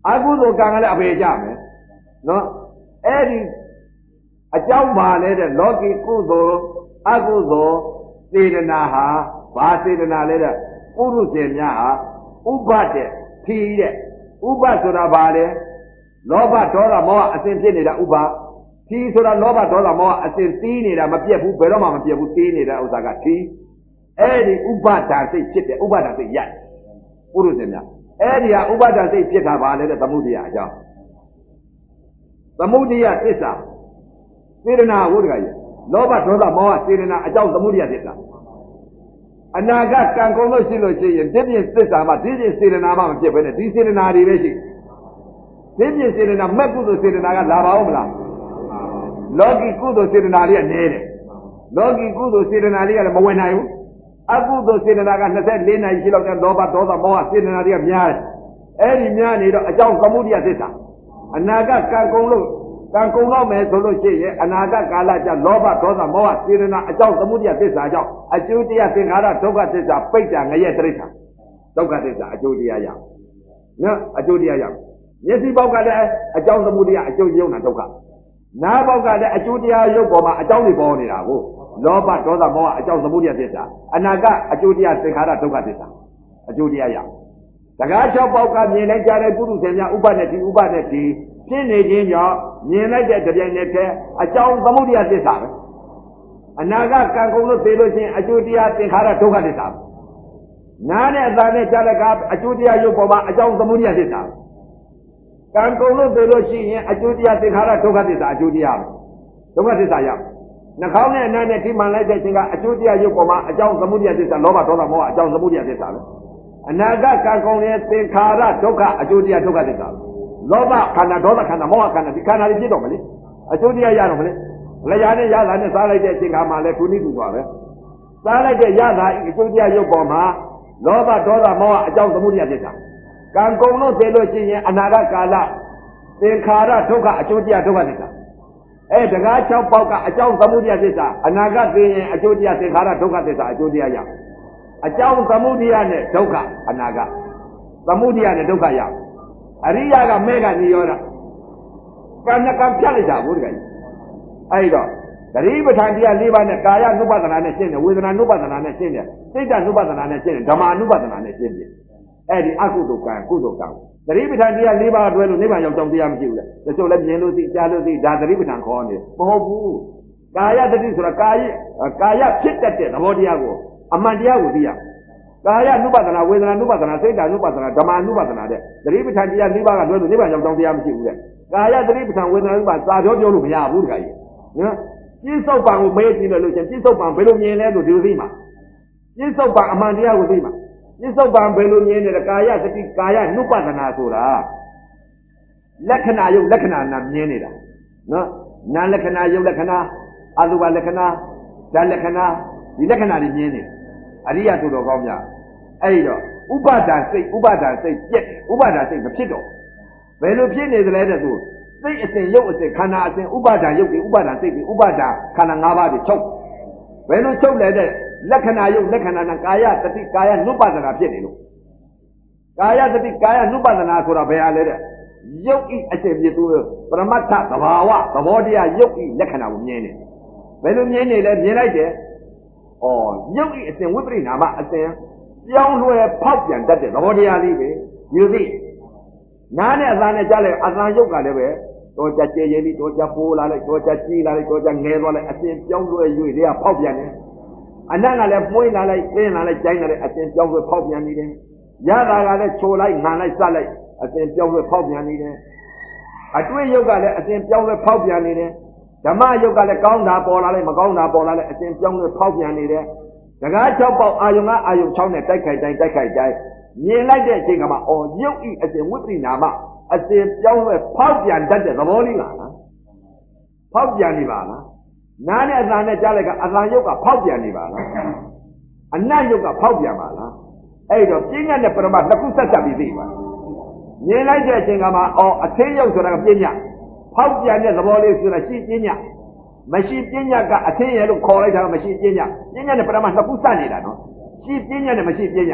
အကုသိုလ်ကံကလည်းအပေကြမယ်နော်အဲ့ဒီအကြောင်းပါလဲတဲ့လောကီကုသိုလ်အကုသိုလ်စေတနာဟာဘာစေတနာလဲတဲ့ပုရုษေများဟာဥပတဲ့ဖြီးတဲ့ဥပဆိုတာဘာလဲလောဘဒေါသမောဟအစဉ်ဖြစ်နေတာဥပဖြီးဆိုတာလောဘဒေါသမောဟအစဉ်တီးနေတာမပြတ်ဘူးဘယ်တော့မှမပြတ်ဘူးတီးနေတာဥစ္စာကဖြီးအဲ့ဒီဥပဒါစိတ်ဖြစ်တဲ့ဥပဒါစိတ်ရိုက်ပုရုษေများအဲ့ဒီဟာဥပဒါစိတ်ဖြစ်တာဘာလဲတဲ့သမုဒိယအကြောင်းသမုဒိယသစ္စာစေတနာဟုတ်တကကြီးလောဘဒေါသမောဟစေတနာအကြောင်းသမုဒိယသစ္စာအနာဂတ်ကံကုန်လို့ရှိလို့ရှိရင်ဒီပြည့်သစ္စာမှာဒီပြည့်စေတနာမှမဖြစ်ဘဲနဲ့ဒီစေတနာတွေပဲရှိဒီပြည့်စေတနာမဲ့ကုသိုလ်စေတနာကလာပါဦးမလားလောကီကုသိုလ်စေတနာတွေကနေတယ်လောကီကုသိုလ်စေတနာတွေကလည်းမဝင်နိုင်ဘူးအကုသိုလ်စေတနာကနှစ်ဆယ့်လေးနာရီရှိလောက်တဲ့လောဘဒေါသမောဟစေတနာတွေကများတယ်အဲ့ဒီများနေတော့အကြောင်းသမုဒိယသစ္စာအနာဂတ်ကံကုန်လို့ကံကုန်တော့မယ်ဆိုလို့ရှိရင်အနာဂတ်ကာလကျလောဘဒေါသမောဟစေတနာအကြောင်းသမုဒိယသစ္စာကြောင့်အကျိုးတရားသင်္ခါရဒုက္ခသစ္စာပိဋ္ဌာငရဲတိဋ္ဌာဒုက္ခသစ္စာအကျိုးတရားရနော်အကျိုးတရားရမျက်စိပေါက်ကလည်းအကြောင်းသမုဒိယအကျိုးရုံနာဒုက္ခနားပေါက်ကလည်းအကျိုးတရားရုပ်ပေါ်မှာအကြောင်းတွေပေါ်နေတာကိုလောဘဒေါသမောဟအကြောင်းသမုဒိယသစ္စာအနာဂတ်အကျိုးတရားသင်္ခါရဒုက္ခသစ္စာအကျိုးတရားရတကား၆ပေါက်ကမြင်လိုက်ကြတဲ့ပုရုษေများဥပနဲ့ဒီဥပနဲ့ဒီဖြစ်နေခြင်းကြောင့်မြင်လိုက်တဲ့ကြပြိုင်နဲ့တဲ့အကြောင်းသမုဒိယသစ္စာပဲအနာဂတ်ကံကုန်လို့သိလို့ရှိရင်အကျိုးတရားသင်္ခါရဒုက္ခသစ္စာနားနဲ့အသာနဲ့ကြားတဲ့ကအကျိုးတရားရုပ်ပေါ်မှာအကြောင်းသမုဒိယသစ္စာကံကုန်လို့သိလို့ရှိရင်အကျိုးတရားသင်္ခါရဒုက္ခသစ္စာအကျိုးတရားဒုက္ခသစ္စာရနှာခေါင်းနဲ့အနားနဲ့ထိမှန်လိုက်တဲ့ခြင်းကအကျိုးတရားရုပ်ပေါ်မှာအကြောင်းသမုဒိယသစ္စာလောဘဒေါသမောဟအကြောင်းသမုဒိယသစ္စာပဲအနာဂတ်ကံကုန်တဲ့သင်္ခါရဒုက္ခအကျိုးတရားဒုက္ခသစ္စာလောဘခန္ဓာဒေါသခန္ဓာမောဟခန္ဓာဒီခန္ဓာတွေဖြစ်တော့မလဲအကျိုးတရားရတော့မလဲလျာနဲ့ရတာနဲ့စားလိုက်တဲ့အချိန်ခါမှလည်းခုနိကူသွားပဲစားလိုက်တဲ့ရတာအကျိုးတရားရုပ်ပေါ်မှာလောဘဒေါသမောဟအကြောင်းသမုဒိယသစ္စာကံကုန်လို့သိလို့ရှိရင်အနာဂတ်ကာလသင်္ခါရဒုက္ခအကျိုးတရားဒုက္ခသစ္စာအဲတကား၆ပေါက်ကအကြောင်းသမုဒိယသစ္စာအနာဂတ်သိရင်အကျိုးတရားသင်္ခါရဒုက္ခသစ္စာအကျိုးတရားရအကြောင်းသမုဒိယနဲ့ဒုက္ခအနာဂတ်သမုဒိယနဲ့ဒုက္ခရအရိယာကမဲကနေရောတာကံနဲ့ကံဖြတ်လိုက်တာဘုရားကြီးအဲ့တော့သတိပဋ္ဌာန်တရား၄ပါးနဲ့ကာယ ानु ပဒနာနဲ့ရှင်းတယ်ဝေဒနာ ानु ပဒနာနဲ့ရှင်းတယ်စိတ် ानु ပဒနာနဲ့ရှင်းတယ်ဓမ္မ ानु ပဒနာနဲ့ရှင်းတယ်အဲ့ဒီအကုသိုလ်ကံကုသိုလ်ကံသတိပဋ္ဌာန်တရား၄ပါးတွဲလို့နိဗ္ဗာန်ရောက်ကြောင်းတရားမရှိဘူးလေတချို့လည်းမြင်လို့သိကြားလို့သိဒါသတိပဋ္ဌာန်ခေါ်နေမဟုတ်ဘူးကာယတတိဆိုတာကာယကာယဖြစ်တတ်တဲ့သဘောတရားကိုအမှန်တရားကိုသိရကာယ ानु ပဒနာဝေဒနာ ानु ပဒနာစိတ် ानु ပဒနာဓမ္မ ानु ပဒနာတဲ့သတိပဋ္ဌာန်တရား၄ပါးကတွဲလို့နိဗ္ဗာန်ရောက်ကြောင်းတရားမရှိဘူးလေကာယသတိပဋ္ဌာန်ဝေဒနာ ानु ပစာပြောပြောလို့မရဘူးတခါကြီးနော်ပြစ္ဆုတ်ပံကိုမေးကြည့်လို့လို့ချင်းပြစ္ဆုတ်ပံဘယ်လိုမြင်လဲလို့ဒီလိုသိမှာပြစ္ဆုတ်ပံအမှန်တရားကိုသိမှာပြစ္ဆုတ်ပံဘယ်လိုမြင်လဲကာယသတိကာယ ानु ပဒနာဆိုတာလက္ခဏာယုတ်လက္ခဏာနာမြင်နေတာနော်နာလက္ခဏာယုတ်လက္ခဏာအတုပလက္ခဏာဓာတ်လက္ခဏာဒီလက္ခဏာတွေမြင်နေအရိယဆိုတော်ကောင်းများအဲ့တော့ဥပါဒာစိတ်ဥပါဒာစိတ်ပြက်ဥပါဒာစိတ်မဖြစ်တော့ဘယ်လိုဖြစ်နေသလဲတဲ့သူစိတ်အစဉ်ရုပ်အစဉ်ခန္ဓာအစဉ်ဥပါဒာရုပ်တွေဥပါဒာစိတ်တွေဥပါဒာခန္ဓာ၅ပါးတွေချုပ်ဘယ်လိုချုပ်လဲတဲ့လက္ခဏာရုပ်လက္ခဏာနာကာယတတိကာယ ानु ပဒနာဖြစ်နေလို့ကာယတတိကာယ ानु ပဒနာဆိုတာဘယ်ဟာလဲတဲ့ရုပ်ဤအစဉ်ပြည့်သူပရမတ္ထသဘာဝသဘောတရားရုပ်ဤလက္ခဏာကိုမြင်နေဘယ်လိုမြင်နေလဲမြင်လိုက်တယ်ဩရုပ်ဤအစဉ်ဝိပရိနာမအစဉ်ပြောင်းလဲဖောက်ပြန်တတ်တဲ့သဘောတရားလေးပဲဒီလိုသိနားနဲ့အသာနဲ့ကြားလိုက်အသာရုပ်ကလည်းပဲတော်ကြကြဲရဲပြီးတော်ကြပိုးလာလိုက်တော်ကြကြီးလာလိုက်တော်ကြငဲသွားလိုက်အစဉ်ပြောင်းလဲရွေ့တွေကဖောက်ပြန်တယ်အနတ်ကလည်းပွေးလာလိုက်ပြင်းလာလိုက်ကြိုင်းလာလိုက်အစဉ်ပြောင်းလဲဖောက်ပြန်နေတယ်ရတာကလည်းချိုလိုက်ငံလိုက်စလိုက်အစဉ်ပြောင်းလဲဖောက်ပြန်နေတယ်အတွေ့ရုပ်ကလည်းအစဉ်ပြောင်းလဲဖောက်ပြန်နေတယ်ဓမ္မရုပ်ကလည်းကောင်းတာပေါ်လာလိုက်မကောင်းတာပေါ်လာလိုက်အစဉ်ပြောင်းလဲဖောက်ပြန်နေတယ်တကား၆ပေါက်အာယုံကအာယုံ၆နဲ့တိုက်ခိုက်တိုင်းတိုက်ခိုက်တိုင်းမြင်လိုက်တဲ့အချိန်ကမှအော်ရုပ်ဤအစဉ်ဝိပရိနာမအစဉ်ပြောင်းလဲဖောက်ပြန်တတ်တဲ့သဘောလေးလားဖောက်ပြန်နေပါလားနားနဲ့အသံနဲ့ကြားလိုက်ကအသံရုပ်ကဖောက်ပြန်နေပါလားအနတ်ရုပ်ကဖောက်ပြန်ပါလားအဲ့တော့ပြဉ္ညာနဲ့ပရမနှစ်ခုဆက်ဆက်ပြီးသိပါမြင်လိုက်တဲ့အချိန်ကမှအော်အသေးရုပ်ဆိုတာကပြဉ္ညာဖောက်ပြန်တဲ့သဘောလေးဆိုတာရှိပြဉ္ညာမရှိပြဉ္ညာကအသေးရလို့ခေါ်လိုက်တာမရှိပြဉ္ညာပြဉ္ညာနဲ့ပရမနှစ်ခုဆက်နေတာနော်ရှိပြဉ္ညာနဲ့မရှိပြဉ္ညာ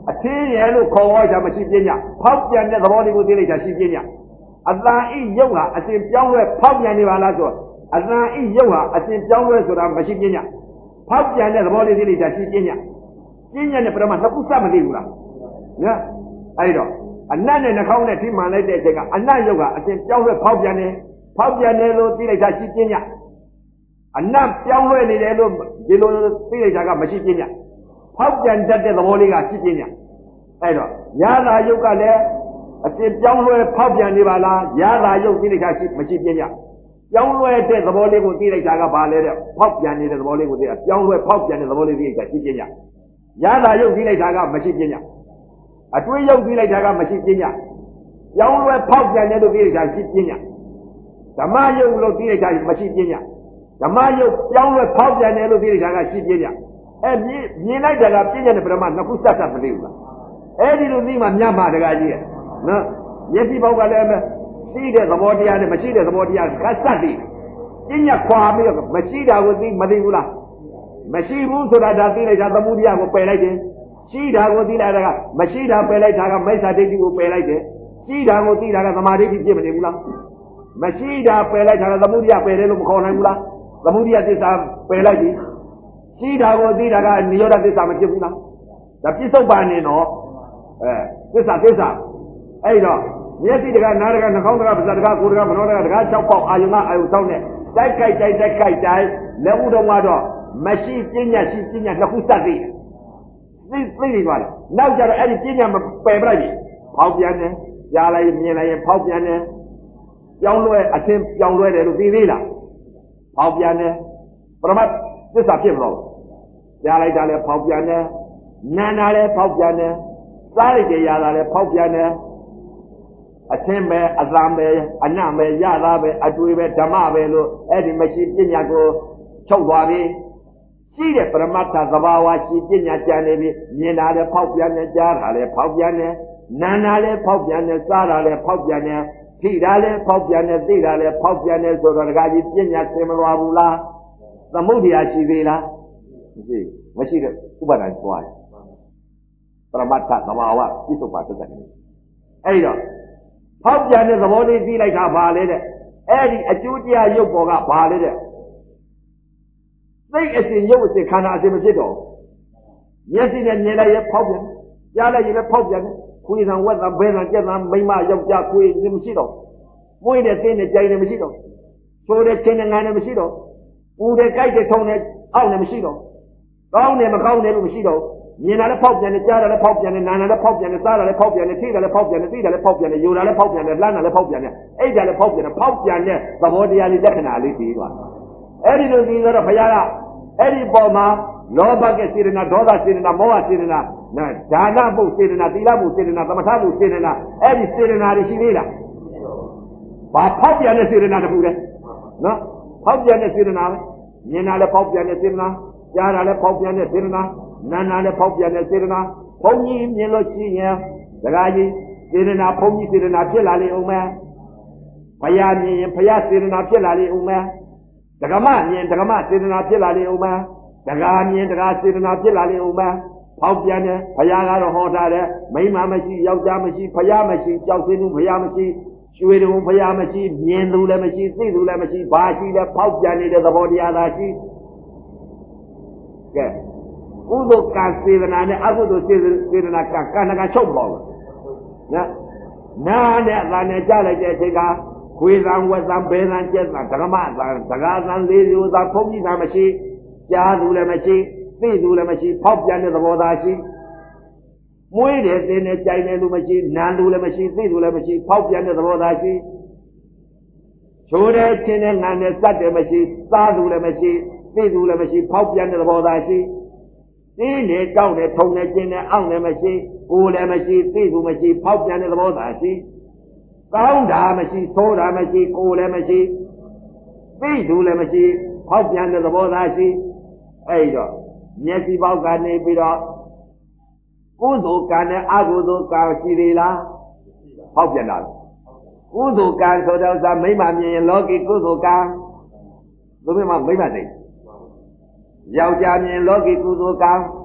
အသေးရဲ့လို့ခေါ်ဝါကြမရှိပြညာဖောက်ပြန်တဲ့သဘောလေးကိုသိလိုက်တာရှိပြညာအတန်ဤရုပ်ဟာအစဉ်ပြောင်းလဲဖောက်ပြန်နေပါလားဆိုအတန်ဤရုပ်ဟာအစဉ်ပြောင်းလဲဆိုတာမရှိပြညာဖောက်ပြန်တဲ့သဘောလေးသိလိုက်တာရှိပြညာပြညာနဲ့ပရမနှစ်ခုစမသိဘူးလားနော်အဲ့တော့အနတ်နဲ့နှာခေါင်းနဲ့ထိမှန်လိုက်တဲ့အချိန်ကအနတ်ရုပ်ဟာအစဉ်ပြောင်းလဲဖောက်ပြန်နေဖောက်ပြန်တယ်လို့သိလိုက်တာရှိပြညာအနတ်ပြောင်းလဲနေတယ်လို့ဒီလိုသိလိုက်တာကမရှိပြညာဖောက်ပြန်တတ်တဲ့သဘောလေးကရှိပြညာအဲ့တော့ရာသာယုတ်ကလည်းအစဉ်ပြောင်းလဲဖောက်ပြန်နေပါလားရာသာယုတ်သိလိုက်တာရှိမရှိပြညာပြောင်းလဲတဲ့သဘောလေးကိုသိလိုက်တာကဘာလဲတဲ့ဖောက်ပြန်နေတဲ့သဘောလေးကိုသိတာပြောင်းလဲဖောက်ပြန်တဲ့သဘောလေးသိလိုက်တာရှိပြညာရာသာယုတ်သိလိုက်တာကမရှိပြညာအတွေးယုတ်သိလိုက်တာကမရှိပြညာပြောင်းလဲဖောက်ပြန်တယ်လို့သိလိုက်တာရှိပြညာဓမ္မယုတ်လို့သိလိုက်တာမရှိပြညာဓမ္မယုတ်ပြောင်းလဲဖောက်ပြန်တယ်လို့သိလိုက်တာကရှိပြညာအဲမြင်မြင်လိုက်တာကပြညာနဲ့ပရမနှစ်ခုစက်စက်မသိဘူးလားအဲ့ဒီလိုသိမှမြတ်မှာတကားကြီးရဲ့နော်မျက်စိပေါက်ကလည်းရှိတဲ့သဘောတရားနဲ့မရှိတဲ့သဘောတရားကစက်သိပြညာခွာပြီးတော့မရှိတာကိုသိမသိဘူးလားမရှိဘူးဆိုတာဒါသိလိုက်တာသမုဒိယကိုပယ်လိုက်တယ်ရှိတာကိုသိလိုက်တာကမရှိတာပယ်လိုက်တာကမိစ္ဆာဒိဋ္ဌိကိုပယ်လိုက်တယ်ရှိတာကိုသိတာကသမာဓိဋ္ဌိပြည့်မနေဘူးလားမရှိတာပယ်လိုက်တာကသမုဒိယပယ်တယ်လို့မခေါ်နိုင်ဘူးလားသမုဒိယသစ္စာပယ်လိုက်ပြီရှိတာကိုသိတာကနိရောဓသစ္စာမဖြစ်ဘူးလားဒါပြစ္ဆုတ်ပါနေတော့အဲသစ္စာသစ္စာအဲ့တော့မျက်စိတကနားတကနှာခေါင်းတကပါးစပ်တကကိုယ်တကမနောတကတက၆ပေါက်အာယုံကအာယုံ၆နဲ့တိုက်ကြိုက်တိုက်တိုက်ကြိုက်တိုင်းလက်ဥတော်ကတော့မရှိပညာရှိပညာနှစ်ခုစက်သိသိသိနေပါလေနောက်ကြတော့အဲ့ဒီပညာမပယ်ပလိုက်ပြီဖောက်ပြန်တယ်ကြားလိုက်မြင်လိုက်ရင်ဖောက်ပြန်တယ်ပြောင်းလဲအချင်းပြောင်းလဲတယ်လို့သိသေးလားဖောက်ပြန်တယ်ပရမတ်သစ္စာဖြစ်မလို့ကြားလိုက်တာလည်းဖောက်ပြန်တယ်နာနာလည်းဖောက်ပြန်တယ်စားလိုက်ကြရတာလည်းဖောက်ပြန်တယ်အချင်းပဲအသံပဲအနံ့ပဲရတာပဲအတွေ့ပဲဓမ္မပဲလို့အဲ့ဒီမရှိပညာကိုချုပ်သွားပြီရှိတဲ့ပရမတ္ထသဘာဝရှိပညာကြံနေပြီမြင်တာလည်းဖောက်ပြန်တယ်ကြားတာလည်းဖောက်ပြန်တယ်နာနာလည်းဖောက်ပြန်တယ်စားတာလည်းဖောက်ပြန်တယ်ထိတာလည်းဖောက်ပြန်တယ်သိတာလည်းဖောက်ပြန်တယ်ဆိုတော့တခါကြီးပညာသင်မသွားဘူးလားသမုဒ္ဒရာရှိသေးလားမရှိမရှိတဲ့ဥပါဒဏ်သွားတယ်ပရမတ္ထသဘာဝပြစ္ဆုတ်ပါသက်တယ်အဲ့တော့ဖောက်ပြန်တဲ့သဘောလေးသိလိုက်တာဘာလဲတဲ့အဲ့ဒီအကျိုးတရားရုပ်ပေါ်ကဘာလဲတဲ့သိအစဉ်ရုပ်အစဉ်ခန္ဓာအစဉ်မဖြစ်တော့မျက်စိနဲ့မြင်လိုက်ရဖောက်ပြန်ကြားလိုက်ရင်လည်းဖောက်ပြန်တယ်ခွေးဆံဝက်ဆံဘဲဆံကြက်ဆံမိမယောက်ျားခွေးနေမရှိတော့မွေးတဲ့တင်းနဲ့ကြိုင်နေမရှိတော့ချိုးတဲ့ချင်းနဲ့ငန်းနဲ့မရှိတော့ပူတဲ့ကြိုက်တဲ့ထုံနဲ့အောက်နဲ့မရှိတော့ကောင်းတယ်မကောင်းတယ်လို့မရှိတော့မြင်တာလည်းဖောက်ပြန်တယ်ကြားတာလည်းဖောက်ပြန်တယ်နားတာလည်းဖောက်ပြန်တယ်စားတာလည်းဖောက်ပြန်တယ်ထိတာလည်းဖောက်ပြန်တယ်သိတာလည်းဖောက်ပြန်တယ်ယူတာလည်းဖောက်ပြန်တယ်လှမ်းတာလည်းဖောက်ပြန်တယ်အိတ်တာလည်းဖောက်ပြန်တယ်ဖောက်ပြန်တဲ့သဘောတရားလေးလက္ခဏာလေးသိသွားအဲ့ဒီလိုသိတော့ဘုရားကအဲ့ဒီပေါ်မှာလောဘကစေတနာဒေါသစေတနာမောဟစေတနာဒါနမှုစေတနာသီလမှုစေတနာသမထမှုစေတနာအဲ့ဒီစေတနာတွေရှိသေးလားဘာဖောက်ပြန်တဲ့စေတနာတခုလဲနော်ဖောက်ပြန်တဲ့စေတနာပဲမြင်တာလည်းဖောက်ပြန်တဲ့စေတနာကြားတာလည်းဖောက်ပြန်တဲ့စေတနာနာနာလည်းဖောက်ပြန်တဲ့စေတနာဘုန်းကြီးမြင်လို့ရှိရင်ဒကာကြီးစေတနာဘုန်းကြီးစေတနာဖြစ်လာလေဦးမယ်ဘုရားမြင်ရင်ဘုရားစေတနာဖြစ်လာလေဦးမယ်ဒကမမြင်ဒကမစေတနာဖြစ်လာလေဦးမယ်ဒကာမြင်ဒကာစေတနာဖြစ်လာလေဦးမယ်ဖောက်ပြန်တယ်ဘုရားကတော့ဟောထားတယ်မိမမရှိယောက်ျားမရှိဘုရားမရှိကြောက်စင်းသူဘုရားမရှိရွှေတုံဘုရားမရှိမြင်သူလည်းမရှိသိသူလည်းမရှိဘာရှိလဲဖောက်ပြန်နေတဲ့သဘောတရားသာရှိကဲကုသိုလ်ကံစေတနာနဲ့အကုသိုလ်စေတနာကံကံကံချုပ်ပေါ်နော်နာနဲ့အသာနဲ့ကြားလိုက်တဲ့အချိန်ကခွေးသံဝက်သံဘဲသံကျက်သံဓမ္မသံဒကာသံလေးမျိုးသံဘုန်းကြီးသံမရှိကြားသူလည်းမရှိသိသူလည်းမရှိဖောက်ပြန်တဲ့သဘောသာရှိမွေးတယ်သင်တယ်ကြိုင်တယ်လူမရှိနာလူလည်းမရှိသိသူလည်းမရှိဖောက်ပြန်တဲ့သဘောသာရှိချိုးတယ်ချင်းတယ်ငံတယ်စက်တယ်မရှိသားသူလည်းမရှိသိသူလည်းမရှိဖောက်ပြန်တဲ့သဘောသာရှိသိနေတောင်းတယ်ထုံတယ်ကျင်းတယ်အောင့်တယ်မရှိကိုယ်လည်းမရှိသိသူမရှိဖောက်ပြန်တဲ့သဘောသာရှိကောင်းတာမရှိသိုးတာမရှိကိုယ်လည်းမရှိသိသူလည်းမရှိဖောက်ပြန်တဲ့သဘောသာရှိအဲ့တော့မျက်စိပေါက်ကနေပြီးတော့ကုသိုလ်ကံနဲ့အကုသိုလ်ကံရှိသေးလားဖောက်ပြန်တာကုသိုလ်ကံဆိုတော့သာမိမမြင်ရင်လောကီကုသိုလ်ကံသူမိမမိမသိယောက်ျားမြင်လောကီကုသိုလ်ကံ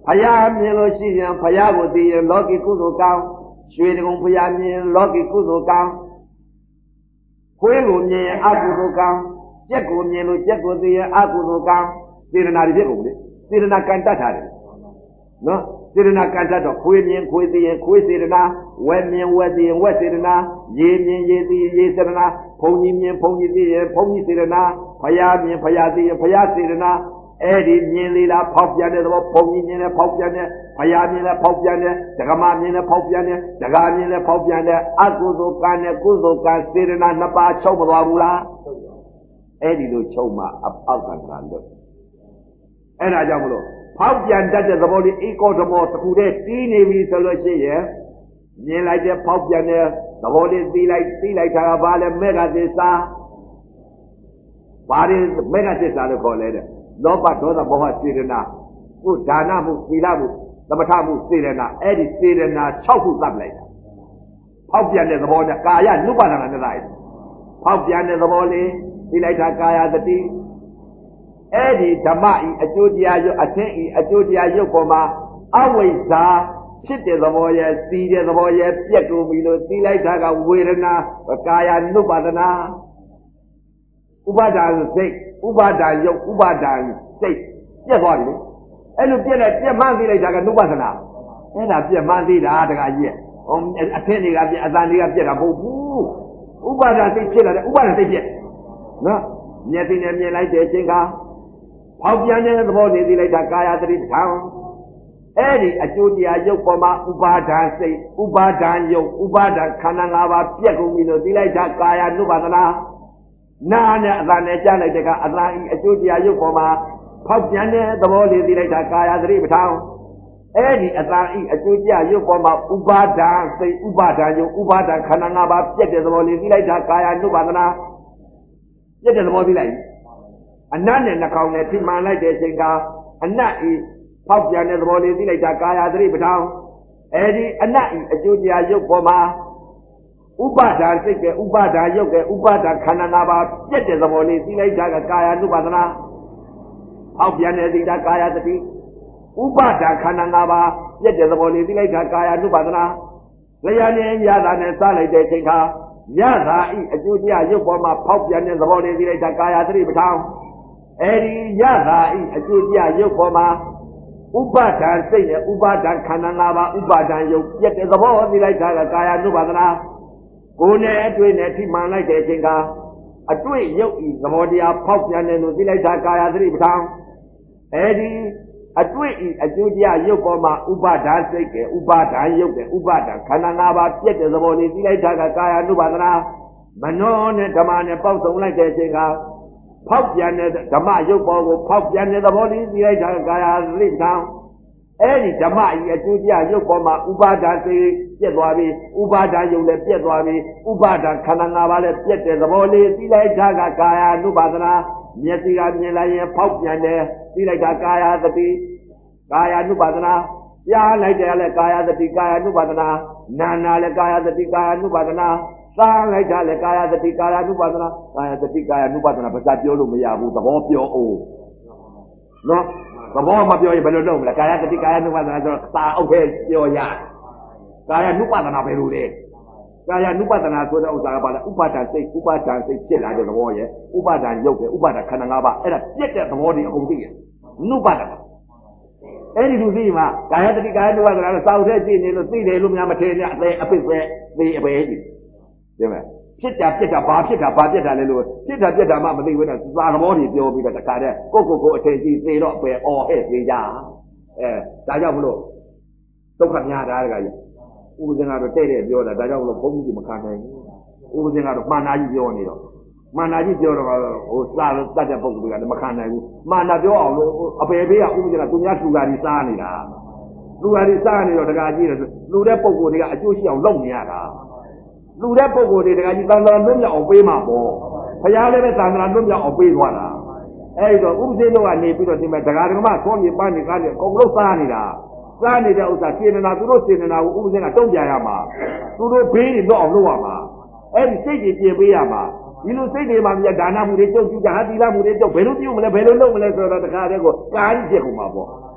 ဖယားမြင်လို့ရှိရင်ဖယားကိုသိရင်လောကီကုသိုလ်ကောင်းရွှေတကုံဖယားမြင်လောကီကုသိုလ်ကောင်းခွေးကိုမြင်ရင်အကုသိုလ်ကောင်းကြက်ကိုမြင်လို့ကြက်ကိုသိရင်အကုသိုလ်ကောင်းစေတနာတွေဖြစ်ကုန်လေစေတနာကံတတ်ထားတယ်နော်စေတနာကံတတ်တော့ခွေးမြင်ခွေးသိရင်ခွေးစေတနာဝက်မြင်ဝက်သိရင်ဝက်စေတနာရေမြင်ရေသိရင်ရေစေတနာဘုံကြီးမြင်ဘုံကြီးသိရင်ဘုံကြီးစေတနာဖယားမြင်ဖယားသိရင်ဖယားစေတနာအဲ့ဒီမြင်လေလားဖောက်ပြန်တဲ့သဘောဘုံကြီးမြင်လဲဖောက်ပြန်တယ်ဖယားမြင်လဲဖောက်ပြန်တယ်ဒကမမြင်လဲဖောက်ပြန်တယ်ဒကာမြင်လဲဖောက်ပြန်တယ်အကုသိုလ်ကံနဲ့ကုသိုလ်ကံစေတနာနှစ်ပါးချုပ်မသွားဘူးလားအဲ့ဒီလိုချုပ်မှအောက်ကံကလွတ်အဲ့ဒါကြောင့်မလို့ဖောက်ပြန်တတ်တဲ့သဘောလေးဧကောဓမောတစ်ခုတည်းတီးနေပြီဆိုလို့ရှိရင်မြင်လိုက်တဲ့ဖောက်ပြန်တဲ့သဘောလေးသိလိုက်သိလိုက်တာကဘာလဲမေဃသစ္စာဘာလဲမေဃသစ္စာလို့ခေါ်လဲတဲ့လောဘဒေါသမောဟစေတနာခုဒါနမှုသီလမှုသမထမှုစေတနာအဲ့ဒီစေတနာ၆ခုသတ်လိုက်တာဖောက်ပြန်တဲ့သဘောနဲ့ကာယနုပါဒနာနဲ့လိုက်ဖောက်ပြန်တဲ့သဘောလေးသိလိုက်တာကာယသတိအဲ့ဒီဓမ္မဤအကျိုးတရားရုပ်အသင်းဤအကျိုးတရားရုပ်ပေါ်မှာအဝိဇ္ဇာဖြစ်တဲ့သဘောရဲ့စီးတဲ့သဘောရဲ့ပြက်ကုန်ပြီလို့သိလိုက်တာကဝေဒနာကာယနုပါဒနာဥပါဒာစိတ်ဥပါဒာယုတ်ဥပါဒာစိတ်ပြက်သွားပြီလေအဲ့လိုပြက်လိုက်ပြက်မှန်းသိလိုက်တာကနုပါဒနာအဲ့ဒါပြက်မှန်းသိတာတခါကြီးရဲ့ဟိုအထင်းတွေကပြက်အသံတွေကပြက်တာမဟုတ်ဘူးဥပါဒာစိတ်ဖြစ်လာတယ်ဥပါဒာစိတ်ပြက်နော်မျက်စိနဲ့မြင်လိုက်တဲ့အချိန်ကဖောက်ပြန်တဲ့သဘောနေသိလိုက်တာကာယသတိထောင်အဲ့ဒီအကျိုးတရားရုပ်ပေါ်မှာဥပါဒာစိတ်ဥပါဒာယုတ်ဥပါဒာခန္ဓာ၅ပါးပြက်ကုန်ပြီလို့သိလိုက်တာကာယ ानु ပါဒနာနာနဲ့အသာနဲ့ကြားလိုက်တဲ့ကအသာဤအကျိုးတရားရုပ်ပေါ်မှာဖောက်ပြန်တဲ့သဘောလေးသိလိုက်တာကာယသတိပဋ္ဌာန်အဲ့ဒီအသာဤအကျိုးတရားရုပ်ပေါ်မှာဥပါဒာစိတ်ဥပါဒာယုတ်ဥပါဒာခန္ဓာ၅ပါးပြက်တဲ့သဘောလေးသိလိုက်တာကာယ ानु ပါဒနာပြက်တဲ့သဘောသိလိုက်အနတ်နဲ့နှာခေါင်းနဲ့ထိမှန်လိုက်တဲ့အချိန်ကအနတ်ဤဖောက်ပြန်တဲ့သဘောလေးသိလိုက်တာကာယသတိပဋ္ဌာန်အဲဒီအနတ်ဤအကျိုးတရားရုပ်ပေါ်မှာဥပါဒာစိတ်ကဥပါဒာရုပ်ကဥပါဒာခန္ဓာ၅ပါးပြည့်တဲ့သဘောလေးသိလိုက်တာကကာယ ानु ပါဒနာဖောက်ပြန်တဲ့သိတာကာယသတိဥပါဒာခန္ဓာ၅ပါးပြည့်တဲ့သဘောလေးသိလိုက်တာကာယ ानु ပါဒနာလျာနဲ့ရတာနဲ့စားလိုက်တဲ့အချိန်ကရတာဤအကျိုးတရားရုပ်ပေါ်မှာဖောက်ပြန်တဲ့သဘောလေးသိလိုက်တာကာယသတိပဋ္ဌာန်အဲဒီရတာဤအကျိုးတရားရုပ်ပေါ်မှာဥပါဒံစိတ်နဲ့ဥပါဒံခန္ဓာ၅ပါးဥပါဒံရုပ်ပြည့်တဲ့သဘောသိလိုက်တာကကာယ ानु ပါဒနာကိုယ်နဲ့အတွေ့နဲ့ထိမှန်လိုက်တဲ့အချိန်ကအတွေ့ရုပ်ဤသဘောတရားဖောက်ပြန်တယ်လို့သိလိုက်တာကာယသတိပဋ္ဌာန်အဲဒီအတွေ့ဤအကျိုးတရားရုပ်ပေါ်မှာဥပါဒံစိတ်ကဥပါဒံရုပ်ကဥပါဒံခန္ဓာ၅ပါးပြည့်တဲ့သဘောလေးသိလိုက်တာကကာယ ानु ပါဒနာမနောနဲ့ဓမ္မနဲ့ပေါက်စုံလိုက်တဲ့အချိန်ကဖောက်ပြန်တဲ့ဓမ္မရုပ်ပေါ်ကိုဖောက်ပြန်တဲ့သဘောလေးသိလိုက်တာကာယသတိပဋ္ဌာန်အဲ့ဒီဓမ္မဤအကျိုးတရားရုပ်ပေါ်မှာဥပါဒာစိတ်ပြက်သွားပြီဥပါဒာယုံလည်းပြက်သွားပြီဥပါဒာခန္ဓာ၅ပါးလည်းပြက်တဲ့သဘောလေးသိလိုက်တာကကာယ ानु ပါဒနာမျက်စိကမြင်လိုက်ရင်ဖောက်ပြန်တယ်သိလိုက်တာကာယသတိကာယ ानु ပါဒနာကြားလိုက်တယ်လည်းကာယသတိကာယ ानु ပါဒနာနာနာလည်းကာယသတိကာယ ानु ပါဒနာစားလိုက်တာလည်းကာယသတိကာယ ानु ပါဒနာကာယသတိကာယ ानु ပါဒနာဘာသာပြောလို့မရဘူးသဘောပြောအောင်နော်သဘောမပြောရင်ဘယ်လိုလုပ်မလဲကာယတတိကာယ ानु ပါဒနာဆိုတော့သာအုပ်ပဲပြောရကာယ ानु ပါဒနာပဲလို့လေကာယ ानु ပါဒနာဆိုတဲ့ဥစ္စာကဘာလဲဥပါဒံစိတ်ဥပါဒံစိတ်ဖြစ်လာတဲ့သဘောရဲ့ဥပါဒံရုပ်ရဲ့ဥပါဒံခန္ဓာ၅ပါးအဲ့ဒါပြည့်တဲ့သဘောတွေအကုန်သိရဲ့ ानु ပါဒနာအဲ့ဒီလူသိမှာကာယတတိကာယ ानु ပါဒနာနဲ့စောက်တဲ့ကြည့်နေလို့သိတယ်လို့များမထင်နဲ့အသေးအပစ်ပဲသိအပဲကြီးသိမလားဖြစ်တာပြက်တာဘာဖြစ်တာဘာပြက်တာလဲလို့ဖြစ်တာပြက်တာမှမသိဘူးနဲ့သာသဘောတွေပြောပြီးတော့တခါတည်းကိုကိုကိုအထင်ကြီးသေတော့ပဲအော်ဟဲ့သေးကြအဲဒါကြောင့်မလို့ဒုက္ခများတာတခါကြီးဥပဇင်ကတော့တဲ့တဲ့ပြောတာဒါကြောင့်မလို့ဘုန်းကြီးမခံနိုင်ဘူးဥပဇင်ကတော့မှန်နာကြီးပြောနေတော့မှန်နာကြီးပြောတော့ဟိုစားတတ်တဲ့ပုဂ္ဂိုလ်ကလည်းမခံနိုင်ဘူးမှန်နာပြောအောင်လို့အပေပေးကဥပဇင်ကသူများလူကာကြီးစားနေတာလူကာကြီးစားနေတော့တခါကြီးတယ်လူတဲ့ပုဂ္ဂိုလ်တွေကအကျိုးရှိအောင်လုပ်နေရတာလူတဲ့ပုဂ္ဂိုလ်တွေတကကြီးသံဃာလွတ်မြောက်အောင်ပေးမှာပေါ့ဘုရားလည်းပဲသံဃာလွတ်မြောက်အောင်ပေးသွားတာအဲ့တော့ဥပဒေတော်ကနေပြီးတော့ဒီမှာဒကာဒကမဆောင်းမြေပန်းနေကားနေအကုန်လုံးစားနေတာစားနေတဲ့ဥစ္စာစေတနာသူတို့စေတနာကိုဥပဒေကတုံ့ပြန်ရမှာသူတို့ဘေးတွေတော့အောင်လုပ်ရမှာအဲ့ဒီစိတ်တွေပြင်ပေးရမှာဒီလိုစိတ်တွေမှာမြတ်ဒါနမှုတွေကြုတ်ကြည့်ကြဟာသီလမှုတွေကြုတ်ဘယ်လိုပြုမလဲဘယ်လိုလုပ်မလဲဆိုတော့တခါတည်းကိုကာကြီးဖြစ်ကုန်မှာပေါ့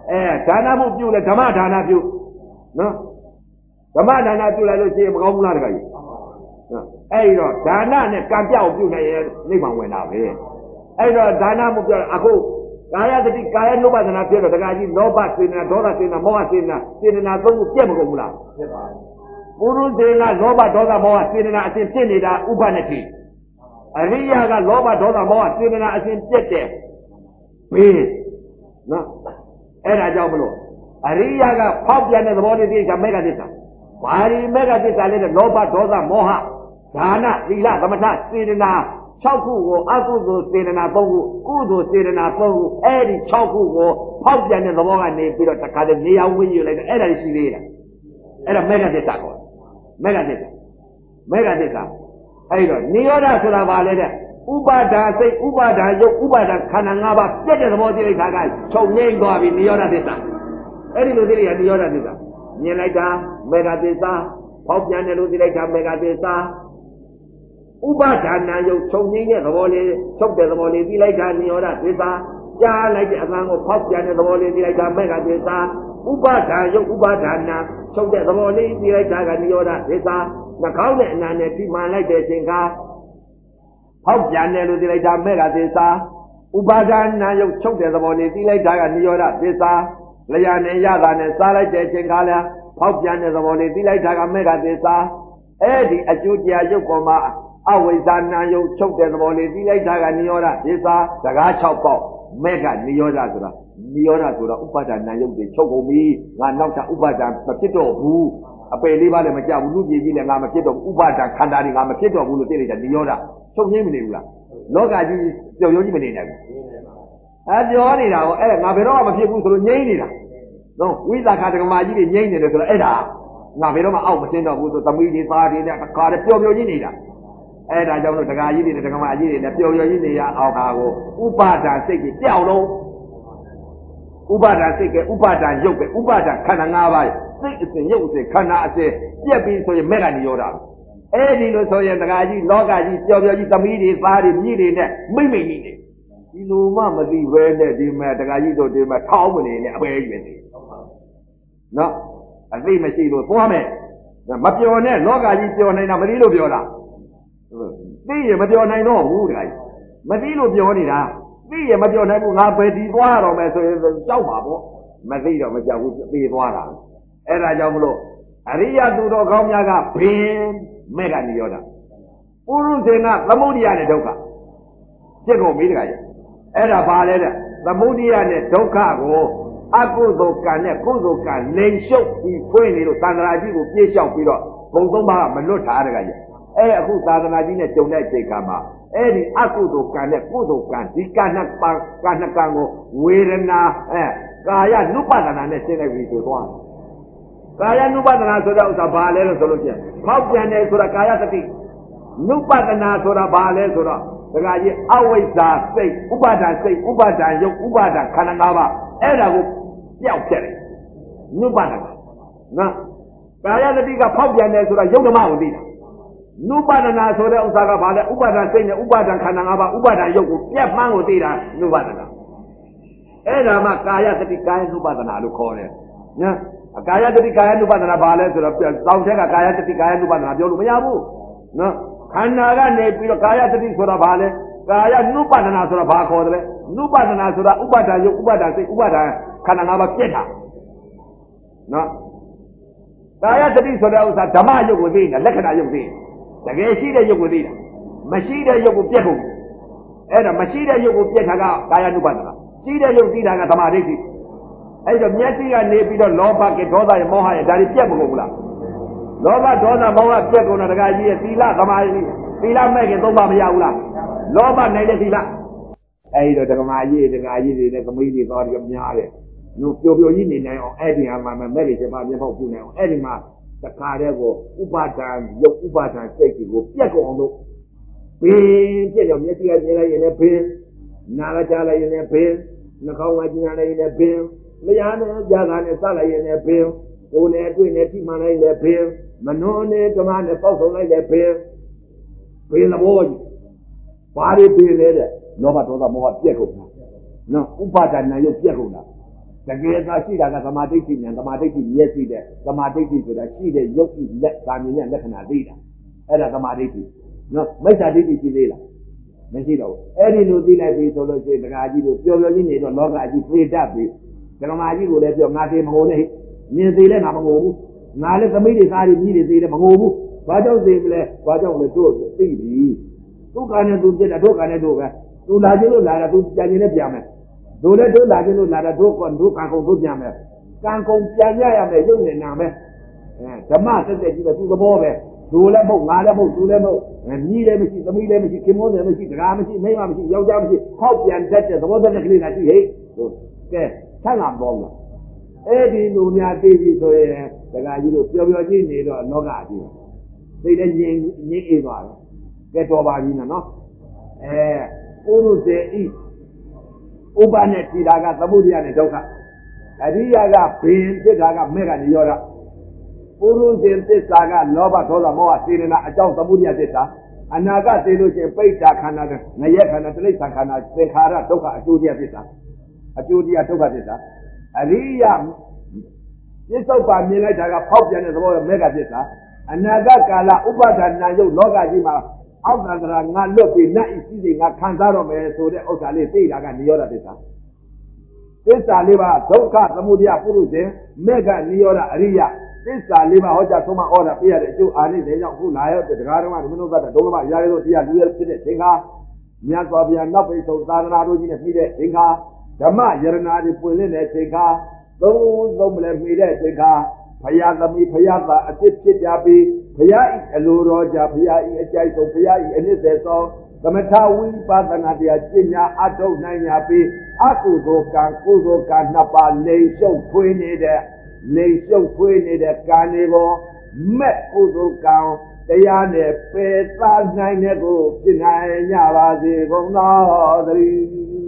အဲဒါနမှုပြုလဲဓမ္မဒါနပြုနော်ဓမ္မဒါနပြုလိုက်လို့ရှိရင်မကောင်းဘူးလားတခါကြီးအဲ့တော့ဒါနနဲ့ကံပြောက်ပြုနိုင်ရင်နိဗ္ဗာန်ဝင်တာပဲအဲ့တော့ဒါနမှုပြောအခုကာယတတိကာယနုပဒနာဖြစ်တော့တခါကြီးလောဘစေနာဒေါသစေနာမောဟစေနာစေနာသုံးခုပြတ်မကုန်ဘူးလားဖြစ်ပါဘူးပုရုသေကလောဘဒေါသမောဟစေနာအစဉ်ဖြစ်နေတာဥပနတိအရိယကလောဘဒေါသမောဟစေနာအစဉ်ပြတ်တယ်ဘေးနော်အဲ့ဒါကြောင့်မလို့အရိယကဖောက်ပြန်တဲ့သဘောတည်းသိချာမေဃသစ္စာဘာရီမေဃသစ္စာလေးတဲ့လောဘဒေါသမောဟဒါနသီလသမထစေတနာ၆ခုကိုအကုသိုလ်စေတနာ၃ခုကုသိုလ်စေတနာ၃ခုအဲ့ဒီ၆ခုကိုဖောက်ပြန်တဲ့သဘောကနေပြီးတော့တခါတည်းနေရာဝင်းယူလိုက်တယ်အဲ့ဒါရှိသေးတယ်အဲ့ဒါမေဃသစ္စာခေါ်မေဃသစ္စာမေဃသစ္စာအဲ့တော့နိရောဓဆိုတာဘာလဲတဲ့ဥပါဒါစိတ်ဥပါဒါယုတ်ဥပါဒါခန္ဓာ၅ပါးပြည့်တဲ့သဘောသိလိုက်တာကချုပ်ငိမ့်သွားပြီနိရောဓသစ္စာအဲ့ဒီလိုသိလိုက်ရနိရောဓသစ္စာမြင်လိုက်တာမေဃသစ္စာဖောက်ပြန်တယ်လို့သိလိုက်တာမေဃသစ္စာဥပါဒါနာယုတ်ချုပ်ငိမ့်တဲ့သဘောလေးချုပ်တဲ့သဘောလေးသိလိုက်တာနိရောဓသစ္စာကြားလိုက်တဲ့အသံကိုဖောက်ပြန်တဲ့သဘောလေးသိလိုက်တာမေဃသစ္စာဥပါဒါယုတ်ဥပါဒါနာချုပ်တဲ့သဘောလေးသိလိုက်တာကနိရောဓသစ္စာနှာခေါင်းနဲ့အနာနဲ့ထိမှန်လိုက်တဲ့အချိန်ကဟောက်ပြန်တယ်လို့သိလိုက်တာမေဃသစ္စာဥပါဒနာယုတ်ချုပ်တဲ့သဘောလေးသိလိုက်တာကနိရောဓသစ္စာလျာနဲ့ရတာနဲ့စားလိုက်တဲ့အချိန်ကလည်းဟောက်ပြန်တဲ့သဘောလေးသိလိုက်တာကမေဃသစ္စာအဲ့ဒီအကျိုးတရားယုတ်ပေါ်မှာအဝိဇ္ဇာနာယုတ်ချုပ်တဲ့သဘောလေးသိလိုက်တာကနိရောဓသစ္စာစကား၆ပေါက်မေဃနိရောဓဆိုတာနိရောဓဆိုတာဥပါဒနာယုတ်တွေချုပ်ကုန်ပြီငါနောက်ထပ်ဥပါဒမဖြစ်တော့ဘူးအပေလေးပါလည်းမကြဘူးလူပြည်ကြီးလည်းငါမဖြစ်တော့ဥပါဒခန္ဓာတွေငါမဖြစ်တော့ဘူးလို့သိလိုက်တာနိရောဓချုပ်ငိမ့်မနေဘူးလားလောကကြီးပျော်ပျော်ကြီးမနေနိုင်ဘူးအဲပြောနေတာကိုအဲ့ငါဘယ်တော့မှမဖြစ်ဘူးဆိုလို့ငြိမ့်နေတာနော်ဝိသခာတက္ကမကြီးတွေငြိမ့်နေတယ်ဆိုတော့အဲ့ဒါငါဘယ်တော့မှအောက်မရှင်းတော့ဘူးဆိုသမီးတွေသားတွေနဲ့တခါတည်းပျော်ပျော်ကြီးနေတာအဲ့ဒါကြောင့်လို့တက္ကကြီးတွေနဲ့တက္ကမကြီးတွေနဲ့ပျော်ပျော်ကြီးနေရအောင်ဟာကိုဥပါဒစိတ်ကြီးပြောက်လုံးဥပါဒစိတ်ကဥပါဒရုပ်ပဲဥပါဒခန္ဓာ၅ပါးစိတ်အစဉ်ရုပ်အစဉ်ခန္ဓာအစဉ်ပြက်ပြီးဆိုရင်မေဃနိရောဓအဲ့ဒီလိုဆိုရင်တက္ကကြီးလောကကြီးပျော်ပျော်ကြီးသမီးတွေသားတွေမြည်တွေနဲ့မိမ့်မိမ့်နေတယ်ဒီလိုမှမသိဘဲနဲ့ဒီမဲ့တက္ကကြီးတို့ဒီမဲ့ထောင်းမနေနဲ့အပဲကြီးပဲသိနော်အသိမရှိလို့သွားမယ်မပျော်နဲ့လောကကြီးပျော်နိုင်တာမသိလို့ပြောတာသိရင်မပျော်နိုင်တော့ဘူးတက္ကကြီးမသိလို့ပြောနေတာသိရင်မပျော်နိုင်ဘူးငါပဲဒီသွားတော့မယ်ဆိုရင်ကြောက်ပါပေါ့မသိတော့မကြောက်ဘူးသိသွားတာအဲ့ဒါကြောင့်မလို့အရိယသူတော်ကောင်းများကဘင်းမေဃနိရောဓပုရုဇေကသမုဒိယနဲ့ဒုက္ခပြစ်ကုန်ပြီတခါကြီးအဲ့ဒါဘာလဲတဲ့သမုဒိယနဲ့ဒုက္ခကိုအကုသိုလ်ကံနဲ့ကုသိုလ်ကံလိန်ရှုပ်ပြီးဖွင့်နေလို့သန္တရာကြီးကိုပြေးလျှောက်ပြီးတော့ဘုံသုံးပါးကမလွတ်ထားတခါကြီးအဲ့အခုသာသနာကြီးနဲ့ကြုံတဲ့အချိန်ကမှာအဲ့ဒီအကုသိုလ်ကံနဲ့ကုသိုလ်ကံဒီကံနဲ့ကံနဲ့ကံကိုဝေဒနာအဲကာယနုပဒနာနဲ့ရှင်းလိုက်ပြီးဆိုသွားကာယ ानु ပဒနာဆိုတဲ့ဥစ္စာဘာလဲလို့ဆိုလို့ချင်းဖောက်ပြန်တယ်ဆိုတာကာယတတိနုပဒနာဆိုတာဘာလဲဆိုတော့ဒကာကြီးအဝိဇ္ဇာစိတ်ဥပါဒာစိတ်ဥပါဒာယုတ်ဥပါဒာခန္ဓာ၅ပါးအဲ့ဒါကိုပျောက်ပြက်တယ်နုပဒနာနော်ကာယတတိကဖောက်ပြန်တယ်ဆိုတာယုတ်ဓမ္မကိုသိတာနုပဒနာဆိုတဲ့ဥစ္စာကဘာလဲဥပါဒာစိတ်နဲ့ဥပါဒာခန္ဓာ၅ပါးဥပါဒာယုတ်ကိုပြက်မှန်းကိုသိတာနုပဒနာအဲ့ဒါမှကာယတတိကာယ ानु ပဒနာလို့ခေါ်တယ်နော်အကာယတတိကာယ ानु ပဒနာဘာလဲဆိုတော့တောင်းတဲ့ကကာယတတိကာယ ानु ပဒနာပြောလို့မရဘူးနော်ခန္ဓာကနေပြီးတော့ကာယတတိဆိုတာဘာလဲကာယ ानु ပဒနာဆိုတာဘာခေါ်တယ်လဲ ानु ပဒနာဆိုတာဥပါဒာယုတ်ဥပါဒာစိတ်ဥပါဒာခန္ဓာ၅ပါးပြက်တာနော်ကာယတတိဆိုတဲ့ဥစ္စာဓမ္မယုတ်ကိုသိနေတာလက္ခဏာယုတ်သိတကယ်ရှိတဲ့ယုတ်ကိုသိတာမရှိတဲ့ယုတ်ကိုပြက်ကုန်အဲ့ဒါမရှိတဲ့ယုတ်ကိုပြက်တာကကာယ ानु ပဒနာရှိတဲ့ယုတ်သိတာကသမာဓိရှိအဲ့တော့မျက်စိကနေပြီးတော့လောဘကဒေါသရမောဟရဒါတွေပြက်မကုန်ဘူးလားလောဘဒေါသမောဟပြက်ကုန်တာတခါကြီးရဲ့သီလသမာဓိသီလမဲ့ခင်သုံးပါမရဘူးလားလောဘနိုင်တဲ့သီလအဲ့တော့ဒကမာကြီးဒကာကြီးတွေနဲ့သမီးတွေသွားပြီးများတယ်ညိုပျော်ပျော်ကြီးနေနိုင်အောင်အဲ့ဒီဟာမှာမဲ့တွေချက်ပါမျက်ပေါက်ပြုနိုင်အောင်အဲ့ဒီမှာတခါတည်းကိုဥပါဒံယုတ်ဥပါဒံစိတ်ကိုပြက်ကုန်အောင်လို့ဘင်းပြက်ကြောင့်မျက်စိကမြင်လိုက်ရင်လည်းဘင်းနားကကြားလိုက်ရင်လည်းဘင်းနှာခေါင်းကကျင်လိုက်ရင်လည်းဘင်းလျာနဲ့ကြာတာနဲ့စလိုက်ရင်လည်းဘင်းကိုယ်နဲ့တွေ့နဲ့ထိမှန်လိုက်လည်းဘင်းမနှောနဲ့ဓမ္မနဲ့ပေါက်ဆုံးလိုက်လည်းဘင်းဘင်းသဘောကြီးဘာတွေဘင်းလဲတဲ့လောဘဒေါသမောဟပြက်ကုန်တာနော်ဥပါဒနာရုပ်ပြက်ကုန်တာတကယ်သာရှိတာကသမာဓိဋ္ဌိဉာဏ်သမာဓိဋ္ဌိမျက်စိတဲ့သမာဓိဋ္ဌိဆိုတာရှိတဲ့ယုတ်ဤလက်သာမြင်တဲ့လက္ခဏာသိတာအဲ့ဒါသမာဓိဋ္ဌိနော်မိစ္ဆာဒိဋ္ဌိရှိသေးလားမရှိတော့ဘူးအဲ့ဒီလိုသိလိုက်ပြီဆိုလို့ရှိရင်တရားကြီးတို့ပျော်ပျော်ကြီးနေတော့လောကအကြီးပြေးတတ်ပြီဓမ္မကြီးကိုလည်းပြောငါသေးမငိုနဲ့မြင်သေးလဲငါမငိုဘူးငါလည်းသမီးတွေသားတွေမြည်တွေသေးတယ်မငိုဘူးဘာကြောင့်သေးမလဲဘာကြောင့်လဲတို့သိပြီသူကလည်းသူပြစ်တာတို့ကလည်းတို့ပဲသူလာခြင်းလို့လာတာသူပြန်ခြင်းနဲ့ပြန်မယ်တို့လည်းတို့လာခြင်းလို့လာတာတို့ကတို့ကံကုန်တို့ပြန်မယ်ကံကုန်ပြန်ရရမယ်ရုပ်နဲ့နာမယ်အဲဓမ္မဆက်ဆက်ကြီးပဲသူသဘောပဲတို့လည်းမဟုတ်ငါလည်းမဟုတ်သူလည်းမဟုတ်မြည်လည်းမရှိသမီးလည်းမရှိခင်မောလည်းမရှိတရားမရှိမိန်းမမရှိယောက်ျားမရှိဟောက်ပြန်တတ်တဲ့သဘောတက်ကလေးကရှိဟဲ့တို့ကဲဆန်းလာတော့လားအဲ့ဒီလူများသိပြီဆိုရင်တရားကြီးတို့ပျော်ပျော်ကြီးနေတော့လောကကြီးသိတဲ့ငြိမ်ငြိမ်အေးသွားတယ်ကဲတော်ပါပြီနော်အဲပုရုဇေဤဥပနဲ့ထီတာကသမုဒိယနဲ့ဒုက္ခအရိယာကဘင်ဖြစ်တာကမဲ့ကနေရောတာပုရုဇဉ်သစ္စာကလောဘဒေါသမောဟစေတနာအကြောင်းသမုဒိယသစ္စာအနာကသိလို့ရှိရင်ပိဋ္ဌာခန္ဓာငရဲခန္ဓာတိရစ္ဆာန်ခန္ဓာသင်္ခါရဒုက္ခအကျိုးတရားသစ္စာအကျိုးတရားဒုက္ခသစ္စာအရိယာပြစ္ဆုတ်ပါမြင်လိုက်တာကဖောက်ပြန်တဲ့သဘောမဲ့ကသစ္စာအနာဂတ်ကာလဥပါဒနာယုတ်လောကကြီးမှာအောက်တန္တရာငါလွတ်ပြီးနတ်ဤစီစဉ်ငါခံစားတော့မယ်ဆိုတဲ့ဥစ္စာလေးသိတာကနိရောဓသစ္စာသစ္စာလေးပါဒုက္ခသမုဒယပုရုဇဉ်မဲ့ကနိရောဓအရိယသစ္စာလေးပါဟောကြားဆုံးမဩတာပြရတဲ့အကျိုးအာနိသင်ကြောင့်အခုလာရောက်တဲ့တရားတော်မှာမနုဿတ်ဒုံလမရာရဲတို့တရားလူရဲဖြစ်တဲ့ချိန်ခါမြတ်စွာဘုရားနောက်ပိတ်ဆုံးသာသနာတော်ကြီးနဲ့ပြီးတဲ့ချိန်ခါဓမ္မယရနာတွေပွင့်လင်းတဲ့ချိန်ခါသုံးသုံးမလဲပြီးတဲ့ချိန်ခါဘုရားသမီးဘုရားသားအစ်စ်ဖြစ်ကြပြီးဘုရားဤအလိုတော်ကြဘုရားဤအကြိုက်ဆုံးဘုရားဤအနှစ်သက်ဆုံးသမထဝိပဿနာတရားကျင့်ညာအထုတ်နိုင်ညာပြီးအကုသိုလ်ကံကုသိုလ်ကံနှစ်ပါးလိမ်ရှုပ်ဖွေးနေတဲ့လိမ်ရှုပ်ဖွေးနေတဲ့ကံတွေပေါ်မဲ့ကုသိုလ်ကံတရားနဲ့ပယ်သနိုင်တဲ့ကိုဖြစ်နိုင်ကြပါစေကုန်သောသတည်း